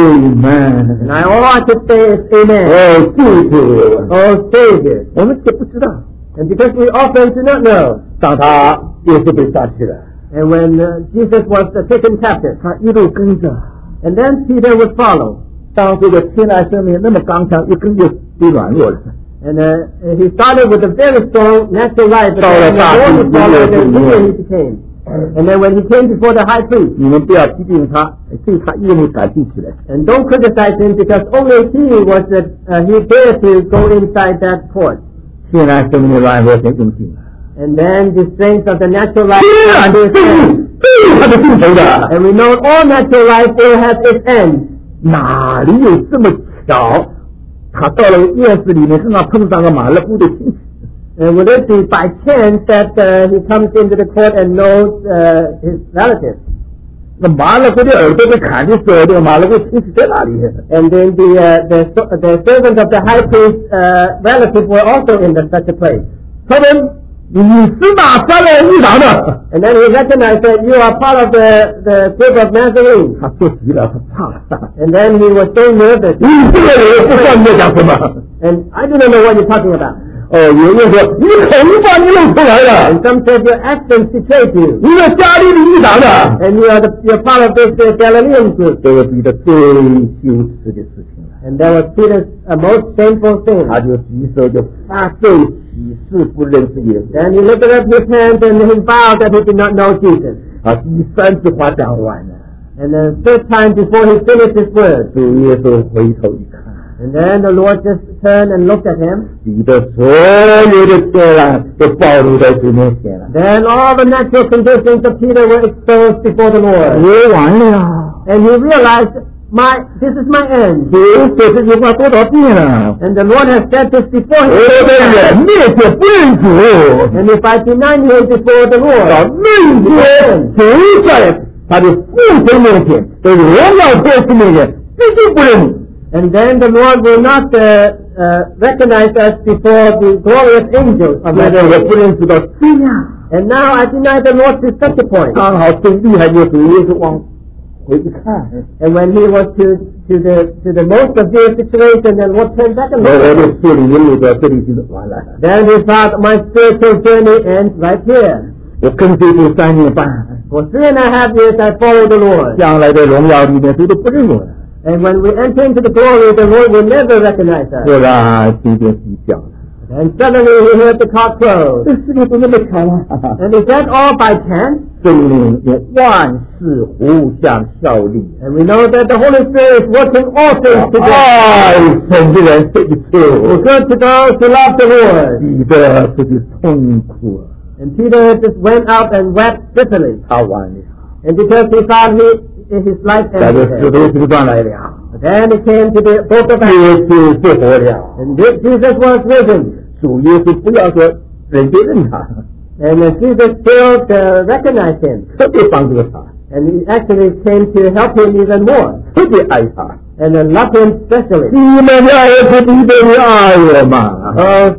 Amen. and all I could say is Amen. 哦，谢谢。 Oh Savior. 我们也不知道， And because we often do not know, 当他耶稣被杀去了， and when Jesus was taken captive, 他一路跟着。 and then Peter would follow. 当这个天然生命那么刚强，一跟就软弱了。 And he started with a very strong natural life, but Follow then the God. more he followed, the bigger he became. And then when he came before the high priest, 你们不要批评他，对他越感兴趣了。 and don't criticize him because only he was he dared to go inside that court. 天然生命的软弱先用尽了， And then the strength of the natural life 天然 has 生 its 命 end. 都有他的尽头的， And we know all natural life will have its end. 哪里有这么巧？他到了院子里面，刚刚碰上个马勒夫的亲戚， And would it be by chance that he comes into the court and knows his relatives? 那马勒夫的耳朵被砍的时候，这个马勒夫亲戚在哪里？ And then the servant of the high priest relative were also in such a place. 他们你是哪三位议长的？ And then he recognized that you are part of the group of Nazarene. 他说急了，他怕了。 And then he was so nervous. 你这个人不知道你在讲什么？ And I didn't know what you're talking about. 哦，有人说你口把你弄出来了， And some said your accent betrayed you. 你是加利利议长的， And you're part of this Galilean group. 这个彼得最羞耻的事情了。 And that was Peter's most shameful thing. 他就举手就发咒起誓不认识耶稣。 Then he lifted up his hands and he vowed that he did not know Jesus. 啊，第三次话讲完了， And the third time before he finished his words. 主耶稣回头一看， And then the Lord just turned and looked at him. 彼得所有的天然都暴露在主面前了。 Then all the natural conditions of Peter were exposed before the Lord. 我完了， And he realized, this is my end. 主说这句话多少遍了？ And the Lord has said this before 我 him. 在人面前不认主， And if I deny him before the 到 Lord, 那天主在他的父神面前，在荣耀天使面前，必须不认。 and then the Lord will not recognize us before the glorious angels of 现在我 heaven. 不认识到这样， And now I deny the Lord to such a point. 刚好最厉害就主耶稣往回去看， And when he was to the most severe situation, then Lord turned back and 我 looked at 的 him. 树里的路到这里就是完了。 Then he thought, my spiritual journey ends right here. 我跟随主3年半， For 3.5 years I followed the Lord. 将来的荣耀里面谁都不认我了。 And when we enter into the glory, the Lord will never recognize us. 突然听见鸡叫了， And suddenly he heard the cock crow. 这世界都那么巧啊！ And is that all by chance? 圣灵用万事互相效力， And we know that the Holy Spirit is working all things together 爱神的人这一 for 次， good to those who love the Lord. 彼得这就痛苦了， And Peter just went out and wept bitterly. 他完了， And because he thought his life 在这使 ended. 徒行传来了， But then it came to the book of Acts. 耶稣复活了， And Jesus was risen. 主耶稣不要说人就认他， And Jesus still recognized him. 特别帮助他， And he actually came to help him even more. 特别爱他。 And loved him especially. 你们的儿子彼得，你爱我吗？ Oh,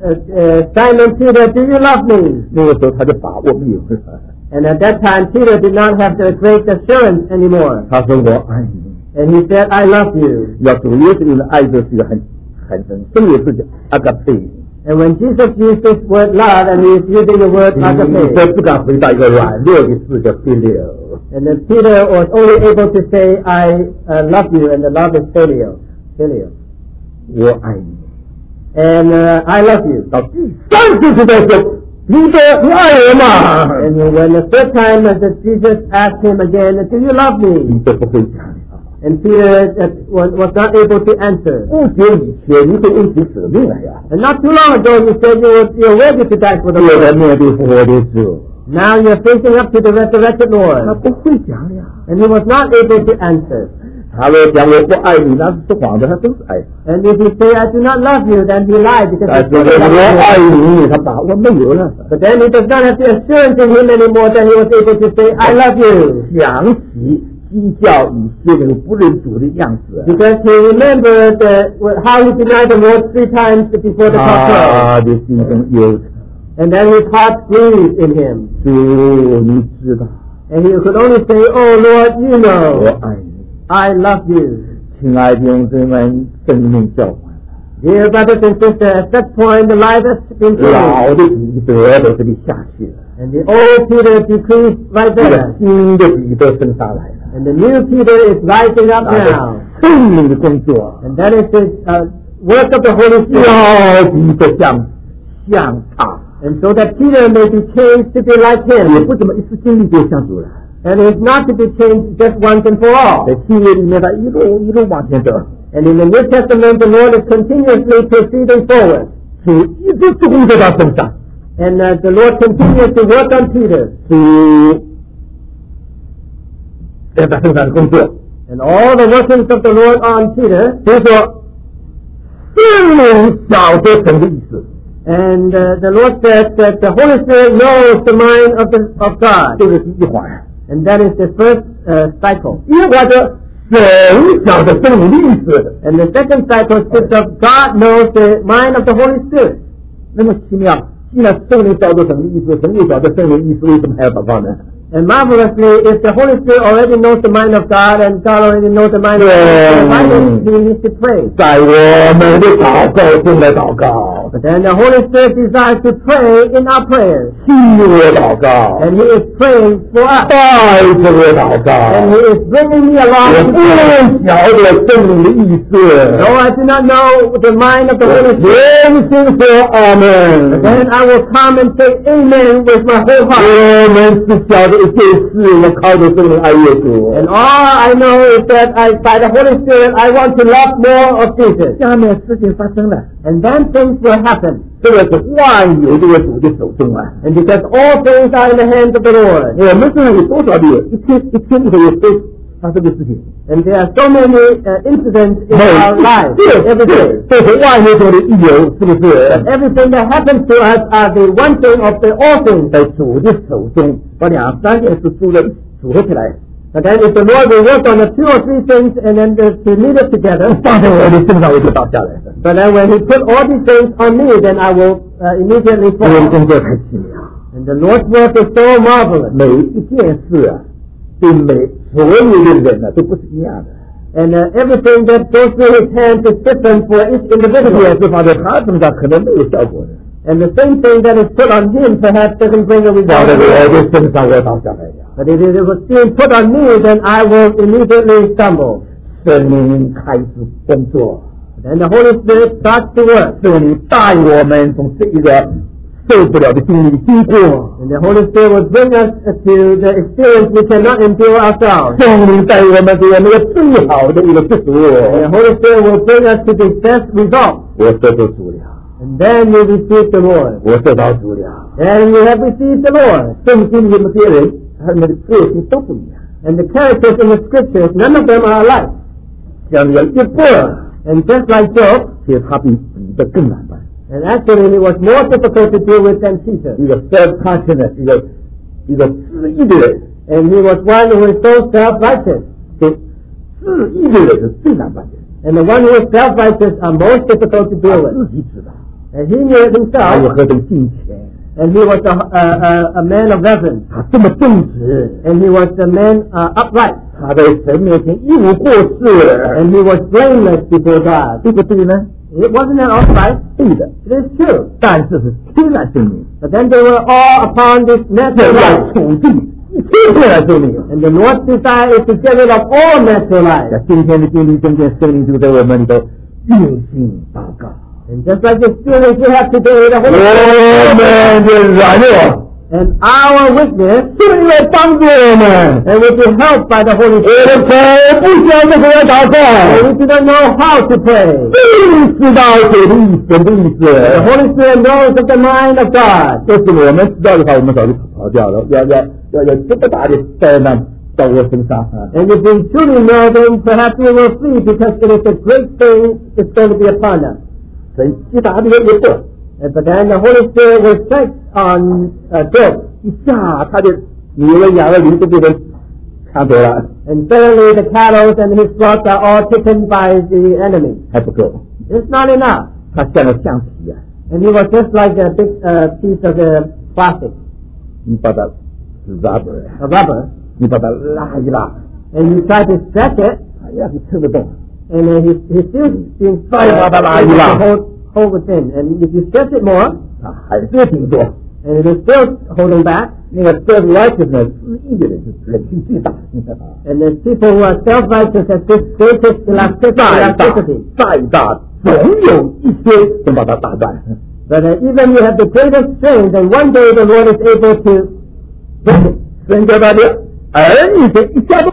Simon Peter, do you love me? 那个时候他就把握没有了， And at that time, Peter did not have the great assurance anymore. 他说我爱你。 And he said, I love you. 要主耶稣用的爱就是一个很深的字叫阿嘎佩。 And when Jesus used this word love, and he is using the word 你 agape, 不敢回答一个软弱的字叫 filial。 and then Peter was only able to say, I love you, and the love is filial. 我爱你。 And I love you. 到第三次是在说彼得，你爱我吗？ And when the third time that Jesus asked him again, do you love 彼 me? 得不会讲的。 And Peter was not able to answer. 不久以前你会为主舍命了呀， And not too long ago, you said you're ready to die for the 我在 Lord. 面对复活的主， Now you're facing up to the resurrected 他 Lord. 不会讲呀。 And he was not able to answer. 他若讲我不爱你，那是谎的，他都是爱。 And if he say, I do not love you, then he lied because 但 he 是我 said, 爱 I love you. 你，他把握没有了。 But then he does not have the assurance in him anymore that he was able to say, I love you. 想起讥笑以色列人不认主的样子， Because he remembered how he denied the Lord 3 times before the cock crow. 他的心中忧愁。 And then his heart grieved in him. 主，你知道， And he could only say, "Oh Lord, you 我 know, 爱你。 I love you." 亲爱的弟兄姊妹，生命交换了， Dear brothers and sisters, at that point the life has been 老 changed. 的彼得都这里下去了， And the old Peter decreased right 这个 there. 新的彼得升上来了， And the new Peter is rising up 那 now. 个圣灵的工作， And that is the work of the Holy Spirit. 要彼得像他， And so that Peter may be changed to be like 也 him. 不怎么一次经历就像主了。 And it's not to be changed just once and for all. 在新约里面，他一路往前走， And in the New Testament, the Lord is continuously proceeding forward. 主一直做工在他身上， And the Lord continues to work on Peter. 主在他身上的工作， And all the workings of the Lord on Peter. 所以说圣灵晓得神的意思， And the Lord said that the Holy Spirit knows the mind of God. 这个是一环。 And that is the first cycle. 一环的神晓得圣灵的意思， And the second cycle speaks of God knows the mind of the Holy Spirit. 那么奇妙。既然圣灵晓得神的意思，神又晓得圣灵的意思，为什么还要祷告呢？ And marvelously, if the Holy Spirit already knows the mind of God and God already knows the mind of Yeah. God, why does he need to pray? 在我们的祷告中来祷告， But then the Holy Spirit desires to pray in our prayers. 替我祷告， And he is praying for us. 带着我祷告。 And he is bringing me 我 along 不 to pray. 晓得圣灵的意思， No, I do not know the mind of the Holy Spirit. 全心说阿门。 Then I will come and say amen with my whole heart. 我们只晓得一件事，我靠着圣灵爱耶稣。 And all I know is that by the Holy Spirit, I want to love more of Jesus. 下面事情发生了， And then things will happen. 这个是万有这个主的手中啊。 And because all things are in the hands of the Lord. 我们身上有多少的一天里头有都发生的事情， And there are so many incidents in our lives. Every day. 这是万有中的一有，是不是？ Everything that happens to us are the one thing of the all things. 在主的手中，把两三件事组合起来， But then if the Lord will work on the 2 or 3 things and then to lead it together, 放在我的身上，我就倒下来了。 but then when He put all these things on me, then I will immediately 这个 fall. 工作太奇妙， And the Lord's work is so marvelous. 每一件事啊，对所有的人呢都不是一样的。 And everything that goes through His hands is different for each 这件 individual. 事放在他身上可能没有效果的， And the same thing that is put on Him perhaps doesn't bring a 放 result. 在我的身上，我倒下来了。 But if it was being put on me, then I will immediately stumble. 圣灵开始工作， Then the Holy Spirit starts to work. 圣灵带我们从这一个受不了的经历经过。 And the Holy Spirit will bring us to the experience we cannot endure ourselves. 圣灵带我们给我们一个最好的一个祝福。 And the Holy Spirit will bring us to the best result. 我得到主了， And then you receive the Lord. 我得到主了。 Then you have received the Lord. 圣经里面这些人，他们的个性都不一样。 And the characters in the scriptures, none of them are alike. 像约伯， And just like Job, 其实他比彼得更难办。 and actually it was more difficult to deal with than Peter. 一个 self-conscious 一个自义的人， And he was one who was so self-righteous. 对自义的人是最难办的。 And the one who is self-righteous are most difficult to 他 deal with. 自己知道， And he knew it 他有 himself, 何等金钱， and he was a man of reverence. 他这么正直， And he was a man upright. 他在神面前一无过失， And he was blameless before God. 对不对呢？ It wasn't that all right? 对的， It is true. 但是是天然生命， But then they were all upon this 这 natural 要 life. 处境一切天然生命。 And the Lord's desire is to get rid of all natural 在 life. 今天的经历中间，圣灵就在我们里头运行祷告。 And just like the experience we have today, the 我 Holy Spirit 们的软弱， and our weakness 圣灵来帮助我们。 and will be helped by the Holy 我 Spirit. 的口不晓得怎么祷 And 告， we do not know how to pray. 不知道谁的意思，神的意 The 思。 Holy Spirit knows of the mind of God. 要是我们知道的话，我们早就跑掉了。要这么大的灾难到我身上啊！ And if we truly know, then perhaps we will flee because it is a great thing that's going to be upon us. 神击打这个约伯， But then the Holy Spirit will strike on Job. 一下他的牛了羊了驴都被人抢走了， And suddenly the cattle and his flocks are all taken by the enemy. 还不够。 It's not enough. 他像个橡皮啊， And he was just like a big piece of plastic, 你把它 rubber， a rubber, 你把它拉一拉， and you try to stretch it, 哎呀，你撑得动。 and he's still being Bye, bye, bye, able bye. to hold within. And if you stretch it more, 啊，还是挺多。 and it is still holding back, 那个 self-righteousness 自义的人是人性最大。 and there's people who are self-righteous have this greatest 再大 elasticity. 再大，总有一天能把它打断。 But even you have the greatest strength, and one day the Lord is able to break it. 神叫他的儿女这一下都。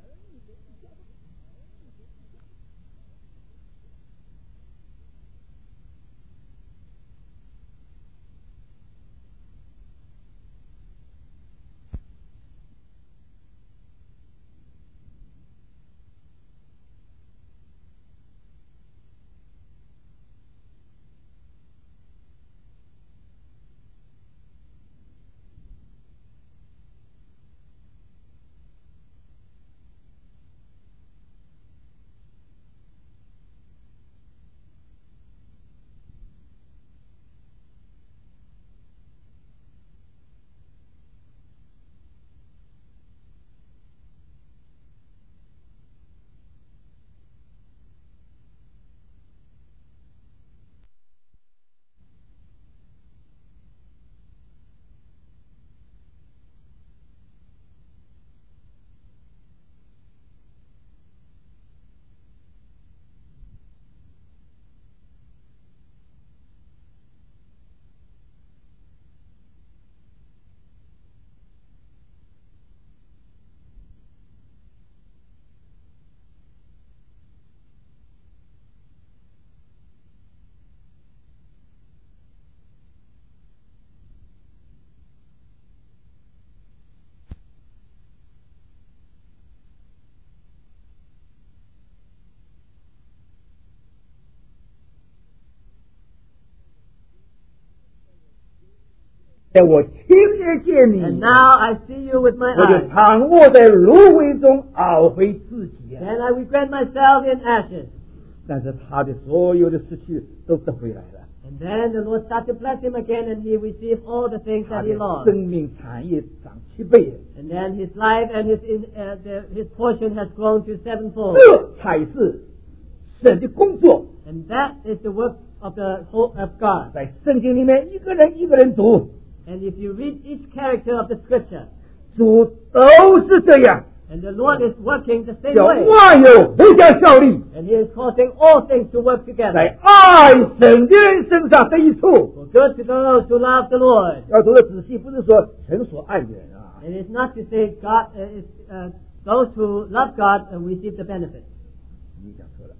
在我亲眼见你， And now I see you with my 我就 eyes. 躺卧在芦苇中懊悔自己啊！ Then I regret myself in ashes. 但是他的所有的失去都得回来了， And then the Lord started to bless him again, and he received all the things 他 that 的 he lost. 生命产业涨7倍， And then his life and his portion has grown to sevenfold. 这才是神的工作。 And that is the work of the whole of God. 在圣经里面，一个人一个人读， And if you read each character of the scripture, 主都是这样， and the Lord is working the same 叫 way, 万有互相效力， and he is causing all things to work 在 together 爱神的人身上得益处。 for good to those who love the Lord. 要读的仔细，不是说神所爱的人啊， And it's not to say God those who love God receive the benefit. 你讲错了，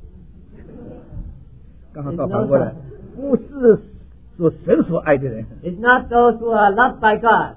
刚好倒反过来，不是说神所爱的人， It's not those who are loved by God.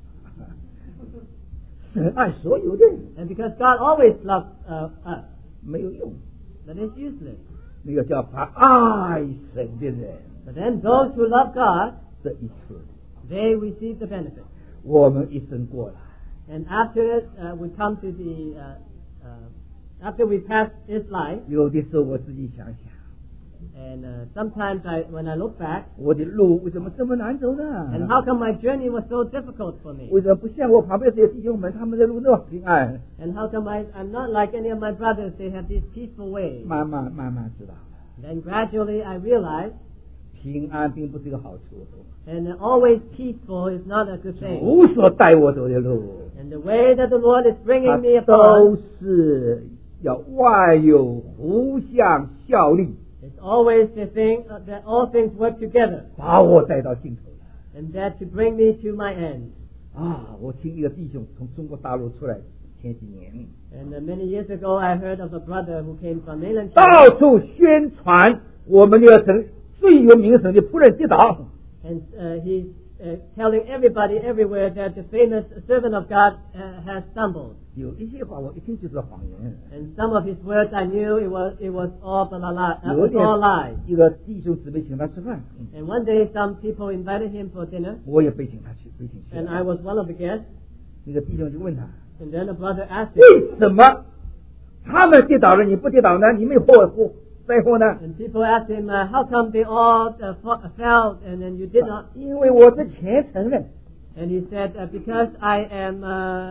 神爱所有的人， And because God always loves us, 没有用， that is useless. 那个叫他爱神的人 But then those who love God, 这一次， they receive the benefit. 我们一生过来， And after we come to after we pass this life, 有的时候我自己想想， and sometimes when I look back, 我的路为什么这么难走呢？ and how come my journey was so difficult for me? 为什么不像我旁边这些弟兄们，他们的路那么平安？ And how come I'm not like any of my brothers? They have these peaceful ways. 慢慢知道了， Then gradually I realized, 平安并不是一个好处。 and always peaceful is not a good thing. 主所带我走的路， And the way that the Lord is 他 bringing me 都 upon 是要万有互相效力， is always the thing that all things work together, 把我带到尽头了。 and that to bring me to my end. 啊！我听一个弟兄从中国大陆出来，前几年 And many years ago, I heard of a brother who came from mainland 到 China, 处宣传我们的神最有名声的仆人跌倒， and he's telling everybody everywhere that the famous servant of God has stumbled. 有一些话我一听就是谎言。 And some of his words I knew it was all it 有 was all lies. 一个弟兄姊妹请他吃饭， And one day, some people invited him for dinner, 我也被请他去，被请去 and I was one of the guests. 那个弟兄就问他， And then a brother asked him, 为什么他们跌倒了你不跌倒呢？你们灾祸呢？ And people asked him, how come they all fell and then you did not? 因为我是虔诚人 And he said, because I am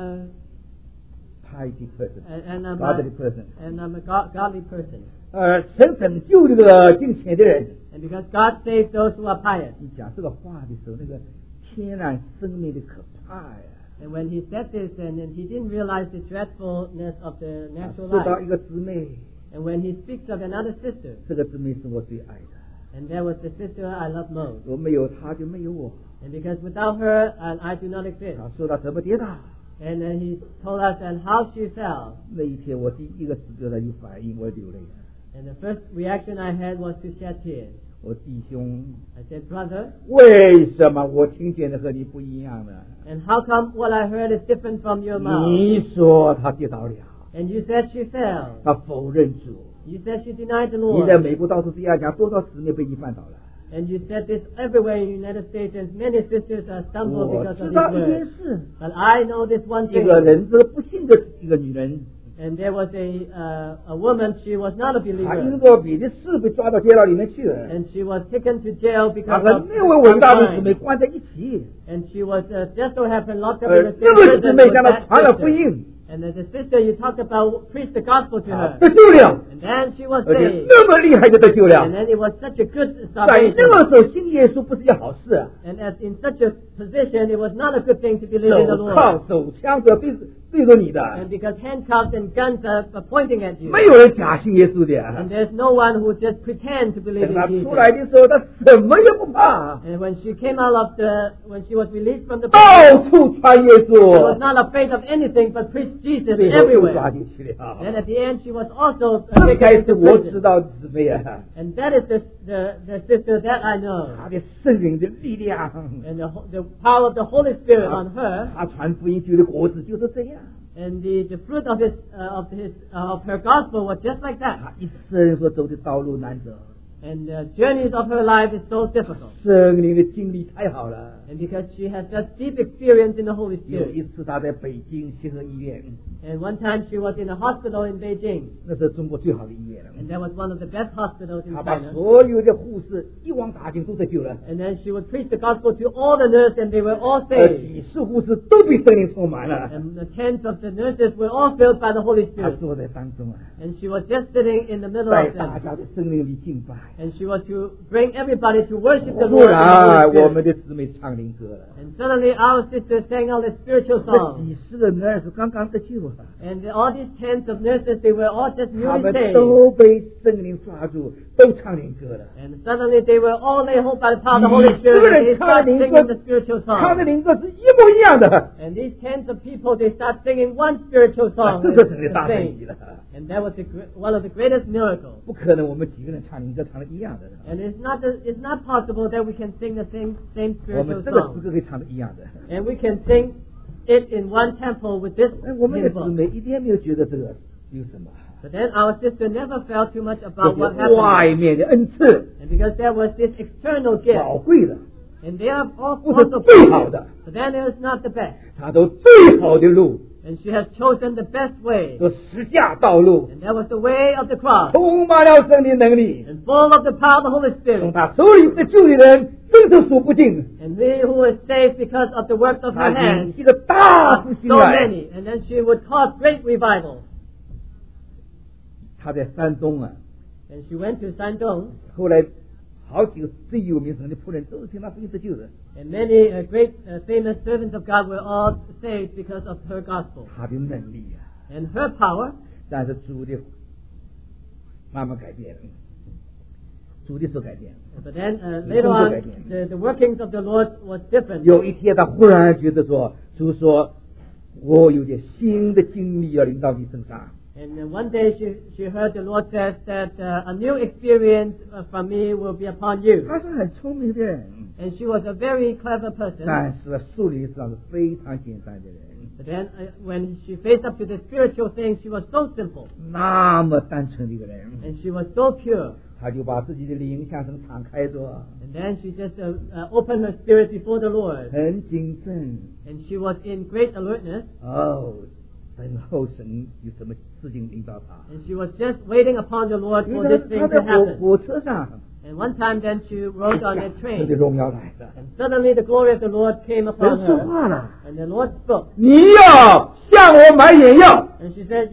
，piety person， and I'm godly person， a godly person. 神拯救这个敬虔的人。 And because God saves those who are pious. 你讲这个话的时候，那个天然生命的可怕呀！ And when he said this, and then he didn't realize the dreadfulness of the natural 说到 life. 一个姊妹， And when he speaks of another sister, 这个姊妹是我最爱的， and there was the sister I love most. 我没有她就没有我。 And because without her, and I do not exist. 他说他怎么跌倒？ And then he told us and how she fell. 那一天我第一个直觉的有反应，我流泪了。 And the first reaction I had was to shed tears. 我弟兄， I said, brother, 为什么我听见的和你不一样呢？ and how come what I heard is different from your mouth? 你说他跌倒了， And you said she fell. 他否认主。 You said she denied the 你在 Lord. 美国到处这样讲，多少姊妹被你绊倒了。 And you said this everywhere in the United States, and many sisters are stumbled 我 because 知 of 道 these 一件 words. 事， But I know this one 一个 thing. 人是不信的一个女人， And there was a woman, she was not a 她因 believer. 着别的事被抓到监牢里面去了。 And she was taken to jail 她 because 和 of 那位伟大的姊妹 crime. 关在一起， And she was just so happened locked up in the 那 same 个姊 prison 妹 with 向她 that 传了福 sister. 音， And the sister you talked about preached the gospel to 她 her. 得救了， And then she was 而且 saved. 那么厉害就得救 And 了。 then it was such a good 在 salvation. 那个时候信耶稣不是件好事啊， And as in such a position, it was not a good thing to believe in the 手 Lord. 铐手枪都对着你的， And because handcuffs and guns are pointing at you. 没有人假信耶稣的。 And there's no one who just pretend to believe 等他 in 出 Jesus. 来的时候，他什么也不怕， And when she came out of when she was released from the 到 prison, 处传耶 she was 稣， not afraid of anything but preached Jesus 最后又抓 everywhere. 进去了。 Then at the end, she was also 这 taken 才是 into 我知 prison. 道的姊妹啊， And that is the sister that I know. 他的圣灵的力量， And the power of the Holy Spirit on her, 他传福音就的果子就是这样。 and the fruit of her gospel was just like that. 他一生所走的道路难走， And the journeys of her life is so difficult. 圣灵的经历太好了。 And because she has such deep experience in the Holy 有 Spirit. 一次他在北京协和医院， And one time she was in a hospital in Beijing. 那是中国最好的医院了。 And that was one of the best hospitals in 他把 China. 所有的护士一网打尽，都得救了。 And then she would preach the gospel to all the nurses, and they were all 几 saved. 十护士都被圣灵充满了。 And the tens of the nurses were all filled by the Holy 他 Spirit. 坐在当中啊， And she was just sitting in the middle 在 of 大 them. 家的圣灵里敬拜。 And she was to bring everybody to worship the 忽 Lord in 然， the 我 Holy 们 Spirit. 的姊妹唱灵歌了。 And suddenly our sisters sang out a spiritual 这 song. 几十个人是刚刚得救啊， And all these tens of nurses, they were all just 他 newly 们 saved. 都被圣灵抓住，都唱灵歌了。 And suddenly they were all laid hold by the power of the Holy Spirit, and they started singing the spiritual 唱的 song. 灵歌是一模一样的， And these tens of people, they start singing one spiritual song. 这 and 是神的 the 大神 same. 迹了。 And that was one of the greatest miracles. 不可能我们几个人唱灵歌唱的一样的， And it's not possible that we can sing the same 我 spiritual 们这个诗 song. 歌可以唱的一样的。 And we can sing it in one temple with this 哎，我们的 hymn 姊 book. 妹一点没有觉得这个有什么， But then our sister never felt too much 这 about what 是外 happened. 面的恩赐， And because there was this external 宝 gift. 贵的， And they are all 不是 also 最好的， But then it is not the best. 他走最好的路， And she has chosen the best way. 走十架道路， And that was the way of the cross. 充满了神的能力， And full of the power of the Holy 从 Spirit. 他手里得救的人真是数不尽， And we who is saved because of the works of 他 her hands 引起了大 are 复兴 so 来。 many. And then she would cause great revival. 他在山东啊， And she went to Shandong. 后来好几个最有名神的仆人都是听他福音得救的， And many great famous servants of God were all saved because of her gospel. 他的能力啊， And her power. 但是主的慢慢改变了，主的手改变了。 But then later on, the workings of the Lord was different. 有一天，他忽然觉得说，主说，我有点新的经历要临到你身上。 And one day she heard the Lord says that a new experience from me will be upon you. 他是很聪明的人， And she was a very clever person. 但是树理上是非常简单的人， But then when she faced up to the spiritual things, she was so simple. 那么单纯的一个人， And she was so pure. 他就把自己的灵向神敞开着， And then she just opened her spirit before the Lord. 很谨慎。 And she was in great alertness. 哦， 等候神有什么事情领导他。 And she was just waiting upon the Lord 因 for 为 this 他 thing 在 to happen. 火车上， And one time then she rode on a 神的 train. 荣耀来了， And suddenly the glory of the Lord came 神 upon 说 her. 话了， And the Lord spoke. 你要向我买眼药。 And she said,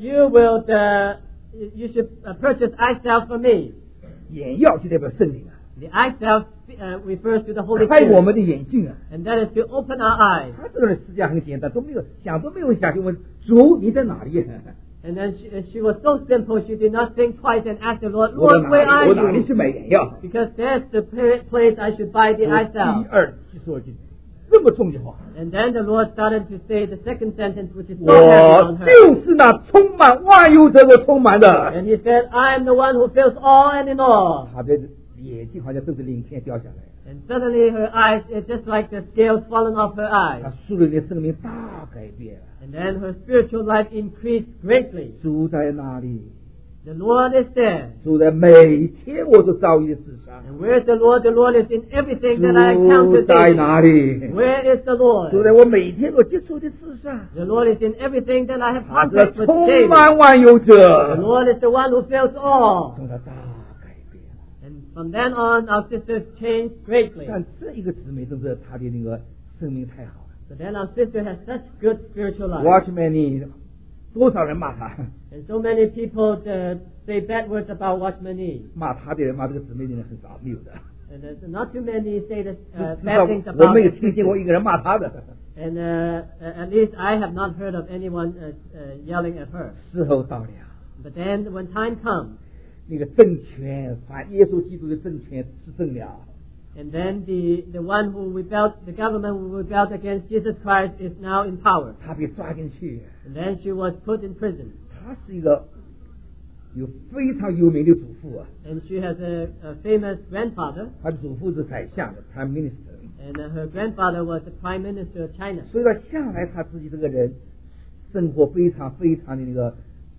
you should purchase eye salve for me. 眼药就代表圣灵啊， The eye salve refers to the Holy 开我 Spirit. 们的眼睛啊。 And that is to open our eyes. 他这个人思想很简单，都没有想就问主你在哪里？ And then she was so simple, she did not think twice and asked the Lord, 我到 Lord, where 哪 are 里？我哪里 you? 去买眼药？ Because that's the place I should buy the 我 eye 第 salve. 二句说一句这么重的话， And then the Lord started to say the second sentence, which is so heavy 我 on her. 就是那充满万有者所充满的。 And he said, I am the one who fills all and in all. 他的眼睛好像都是鳞片掉下来， And suddenly her eyes, it's just like the scales falling off her 他 eyes. 属灵的生命大改变。 And then her spiritual life increased greatly. 主在哪里？ The Lord is there. 主在每天我所遭遇的事上。 And where is the Lord? The Lord is in everything that I 主 encounter 在 daily. 哪里？ Where is the 主在 Lord? 我每天所接触的事上。 The Lord is in everything that I have 他是 contact with 充 daily. 满万有 The 者。 Lord is the one who fills all. 从他大改变。 And from then on, our sisters changed greatly. 但这一个姊妹真是她的那个生命太好了。 So then our sister has such good spiritual life. Watchman 你多少人骂他？ And so many people say bad words about Watchman Nee. 骂他的人骂这个姊妹的人很少，没有的。 And there's not too many say this, 至 bad 少 things 我 about 没有 this 听见过 sister. 一个人骂他的。 And at least I have not heard of anyone yelling at her. 时候到了， But then when time comes, 那个政权反耶稣基督的政权执政了， and then the one who rebelled, the government who rebelled against Jesus Christ is now in power. 他被抓进去。 And then she was put in prison. 他是一个有非常有名的祖父啊， And she has a famous grandfather. 他的祖父是宰相的 Prime Minister， And her grandfather was the Prime Minister of China. 所以说向来他自己这个人生活非常的那个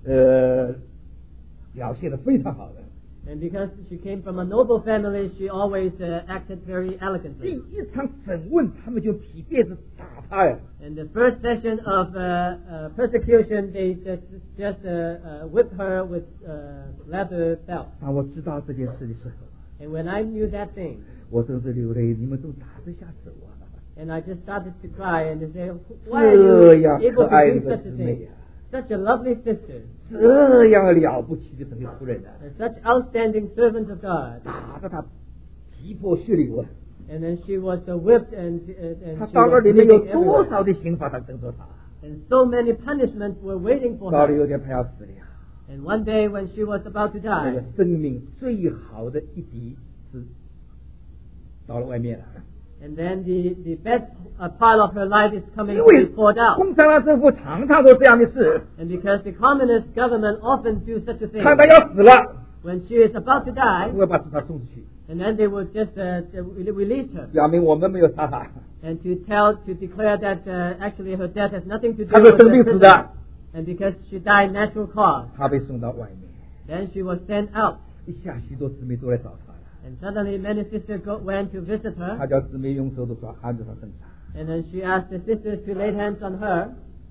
表现的非常好的。 And because she came from a noble family, she always acted very 第 elegantly. 一场审问，他们就劈辫子打他呀。 In the first session of persecution, they just whipped her with leather belt. 当我知道这件事的时候， And when I knew that thing, 我真是流泪，你们怎么打得下手啊？ and I just started to cry and they say, why are you 这样 able 可爱 to 的 do 个 such 姊 a 妹 thing? 呀， Such a lovely sister, 这样了不起的神的仆人啊， and such outstanding servant of God. 打得他皮破血流啊！ And then she was whipped and 他 she 到那 was 里面有 bleeding 多 everywhere. 少的刑罚他等着他？ And so many punishments were waiting for 到了 her. 有点快要死了， And one day when she was about to 那个 die, 生命最好的一滴是到了外面了。 and then the best part of her life is coming 因 to 为 be poured out. 共产党政府常常做这样的事， And because the communist government often do such a thing, 看他要死了， when she is about to die, 我要把他送出去， and then they will just release her, 表明我们没有杀他， and to declare that actually her death has nothing to do 他 with 是生病 the 死 prison. 的， And because she died natural cause, 他被送到外面。 then she was sent out. 一下许多姊妹都来找他了， And suddenly many sisters went to visit 他 her, 叫姊妹用手都抓按着他身上。 and then she asked the sisters to lay hands on her.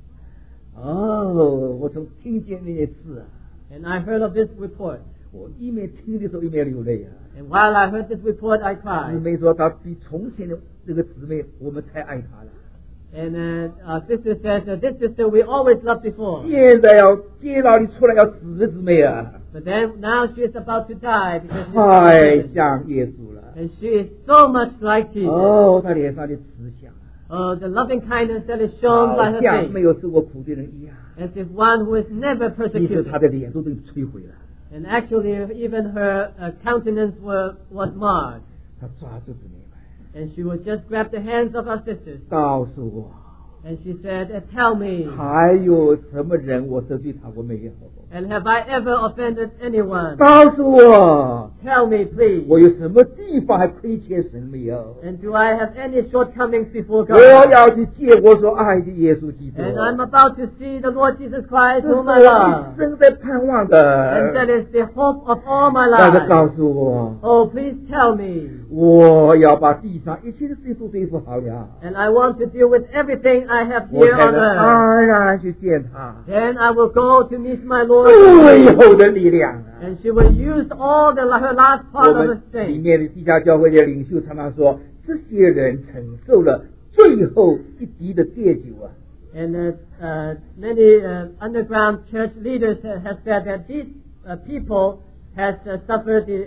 哦，我从听见那些事啊， And I heard of this report. 我一面听的时候一面流泪啊。 And while I heard this report, I 姊 cried. 妹说她比从前的这个姊妹，我们太爱她了。 And our sister says, this sister we always loved before. 现在要监牢里出来要死的姊妹啊， But then now she is about to die because she's in 太 prison. 像耶稣了。 And she is so much like Jesus. 哦，她脸上的慈祥啊， Oh, the loving kindness that is shown by 好 her 像没 face, 有受过苦的人一样。 as if one who is never 其实 persecuted. 她的脸都被摧毁了。 And actually, even her countenance was marred. 她抓住姊妹来， And she would just grab the hands of our sisters. 告诉我， And she said, tell me, 还有什么人我得罪他我没有？ and have I ever offended anyone? 告诉我， tell me, please. 我有什么地方还亏欠神没有？ And do I have any shortcomings before 我 God? 要去见我所爱的耶稣基督， And I'm about to see the Lord Jesus Christ 这是 whom I 我 love. 一生在盼望 And that 的。 is the hope of all my 但是 life. 告诉我， Oh, please tell me. 我要把地上一切的罪都对付好了， And I want to deal with everything I have 我 here 才 on 能 earth. 安然去见他， Then I will go to meet my Lord. 最后的力量啊！ And she will use all her last 我 part of the 们里 strength. 面的地下教会的领袖常常说，这些人承受了最后一滴的烈酒啊！ And many underground church leaders have said that these people has suffered the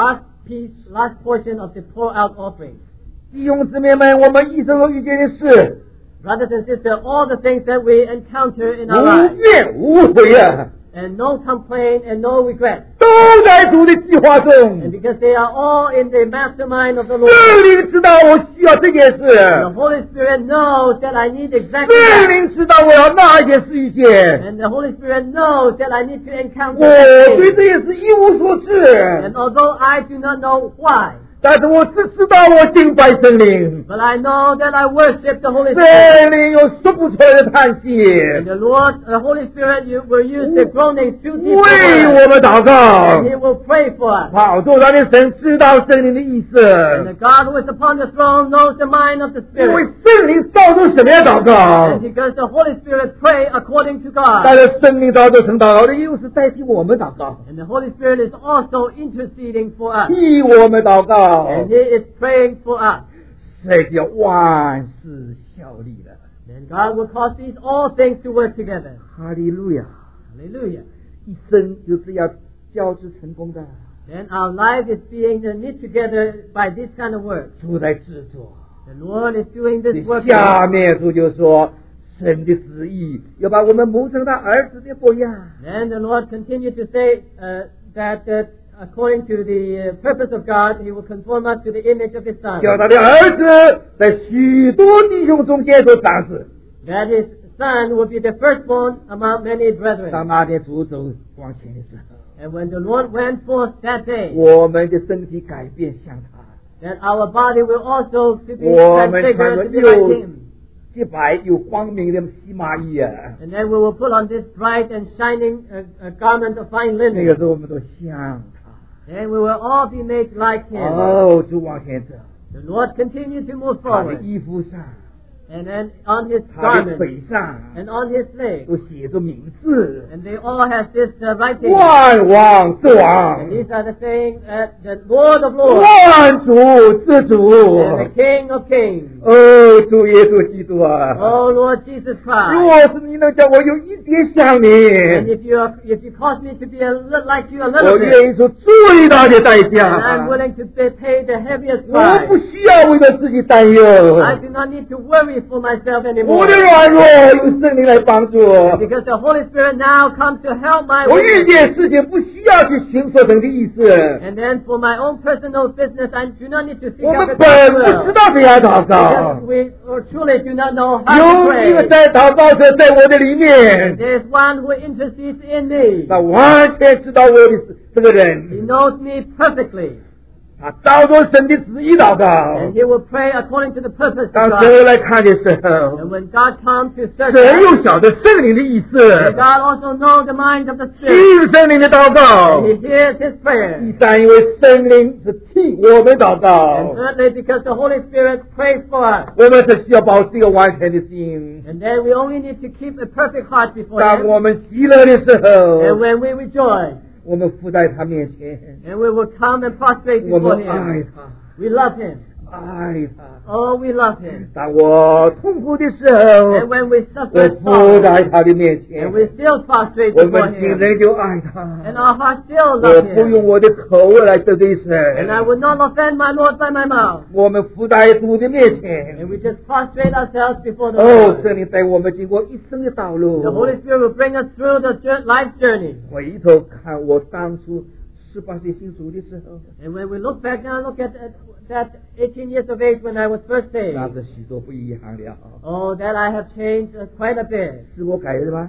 last portion of the pour-out offering. 弟兄姊妹们，我们一生都遇见的事， Brothers and sisters, all the things that we encounter in our 无 lives, 怨无悔啊， and no complaint and no regret, 都在主的计划 and 中。 because they are all in the mastermind of the Lord. 圣灵知道我需要这件 The 事， Holy Spirit knows that I need exactly 圣 that. 灵知道我要那一件事遇见， And the Holy Spirit knows that I need to encounter 我 that 对 thing. 这件事一无所 And 知， although I do not know why, 但是我只知道我敬拜圣灵， but I know that I worship the Holy Spirit. 圣灵有说不出来的叹息， And the Holy Spirit will use the groanings too deep 为 for us. 我们祷 And 告， He will pray for us. 好做他的神知道圣灵的意 And 思， the God who is upon the throne knows the mind of the 因为 Spirit. 圣灵造就什么样祷告 And，because the Holy Spirit pray according to 但 God. 是圣灵造就成祷告的又是代替我们祷告， And the Holy Spirit is also interceding for us. 替我们祷告， And He is praying for us. 这叫万事效力了。 Then God will cause these all things to work together. 哈利路亚！ Hallelujah. 一生就是要交织成功的， Then our life is being knit together by this kind of work. 主在制作。 The Lord is doing this work. 下面主就说，神的旨意要把我们谋成他儿子的模样。 Then the Lord continued to say that according to the purpose of God, He will conform us to the image of His Son. 叫他的儿子在许多弟兄中间做长子。 That His Son will be the firstborn among many 当 brethren. 那天主走往前的时候， And when the Lord went forth that day, 我们的身体改变像他， that our body will also to be 我们穿 transfigured 着 to be like 又 Him. 洁白又光明的细麻衣啊， And then we will put on this bright and shining garment of fine 那个 linen. 时候我们都像他。 Then we will all be made like Him. 哦，主往前走， The Lord continued to move 他的 forward. 衣服上， And then on His 他的 garment 腿上 and on His legs. 都写着名字， And they all have this writing. 万王之 And 王， these are the saying the Lord of Lords 万主之主。 and the King of Kings. 哦，主耶稣基督啊！ Oh Lord Jesus Christ. 若是你能叫我有一点像 And 你， if you cause me to be like you a 我 little 愿 bit, 意付最大的代 and I'm 价。 willing to pay the heaviest 我不 price. 需要为了自己担忧， I do not need to worry for myself 我 anymore. 的软弱有圣灵来帮助。 Because the Holy Spirit now comes to help my 我遇 weakness. 见事情不需要去寻索神的意思， And then for my own personal business, I do not need to seek 我 out 们 the 本 God's 不 will. 知道怎样祷告 Because。we truly do not know how to 有一个 pray. 在祷告者在我的里面， There is one who intercedes in me. 他完全知道我的这个 He 人， knows me perfectly. 他照着神的旨意祷告 And。he will pray according to the purpose of 当 God. 神来看的时 And 候， when God comes to search 神 us, 又晓得圣灵的意 and 思， God also knows the mind of the Spirit. 听圣灵的祷告 And。he hears his 第 prayer. 三，因为圣灵是替我们祷 And 告， thirdly, because the Holy Spirit prays for us. 我们只需要保持一个完全的心。 And then we only need to keep a perfect heart before 当 Him. 我们喜乐的时 And 候， when we rejoice, 我们伏在他面前， and we will come and prostrate 我 before 们爱 Him. 他， We love Him. 爱他。 Oh, we love Him. 当我痛苦的时 And 候， when we 我 suffer 伏 sorrow, 在他的面前 and，we still prostrate 我 before 们心 Him, 人就爱 and 他。 our heart still 我 loves 不用 Him, 我的口来得罪 and I 神， will not offend my Lord by my mouth, 我们伏在主的面 and 前。 we just prostrate ourselves before the 哦， Lord. 圣灵带我们经过一生的道路。 The Holy Spirit will bring us through the life journey. 回头看我当初18岁信主的时候， And when we look back now, look at that 18 years of age when I was first saved. 那是许多不一样了。 Oh, that I have changed quite a bit. 是我改的吗？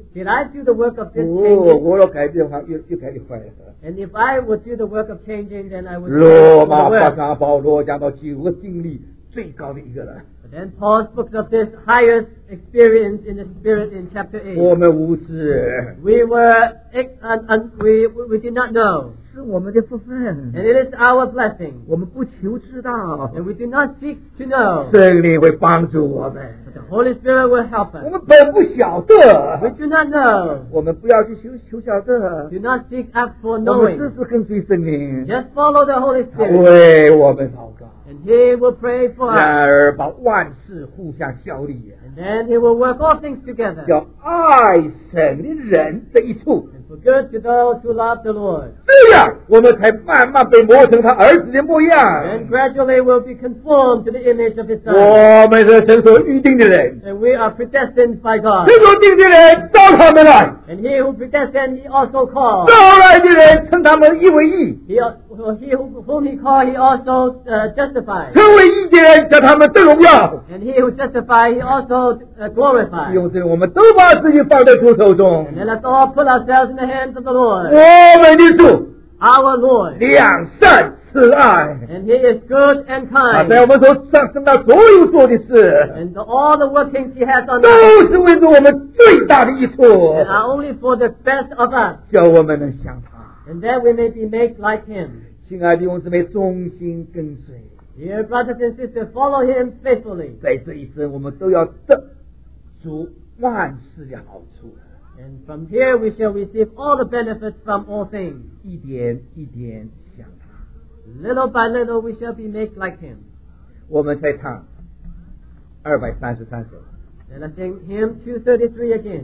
Did I do the work of this 哦， changing? 我要改变的话，越改越坏了。 And if I would do the work of changing, then I would do 罗 the 马法 work. 上保罗讲到9个经历最高的一个了。 But then Paul spoke of this highest experience in the Spirit in chapter 我 8. 们无知， We were, we did not know. 是我们的福分， And it is our blessing. 我们不求知道， And we do not seek to know. 圣灵会帮助我们。 But the Holy Spirit will help 我 us. 们本不晓 We 得， do not know. 我们不要去求晓得， Do not seek out for 我们 knowing. 只是跟随圣灵， Just follow the Holy 他 Spirit. 为我们祷告， And He will pray for 然 us. 而把万事互相效力， And then He will work all things together. 叫爱神的人这一处， And for good to those who love the Lord. 这样我们才慢慢被磨成他儿子的模样。 And gradually will be conformed to the image of His Son. 我们是神所预定的人， And we are predestined by God. 神所定的人召他们来， And He who predestined, He also called. 召来的人称他们一为义， He whom He called, He also justified. 成为义的人叫他们得荣耀。 And He who justified, He also glorified. 用这，我们都把自己放在主手中。 And let us all put ourselves in the hands of the Lord, 我们的主 our Lord. 良善慈爱， And He is good and 他在我 kind. 们手上升到所有做的事， And all the workings He has on 都 us 是为着我们最大的益处， and are only for the best of us. 叫我们能像他。 And that we may be made like Him. 亲爱的弟兄姊妹，忠心跟随， Dear brothers and sisters, follow Him faithfully. 在这一生我们都要得主万事的好处， And from here we shall receive all the benefits from all things. 一点一点像他。 Little by little we shall be made like Him. 我们再唱233首。 Let us sing hymn 233 again.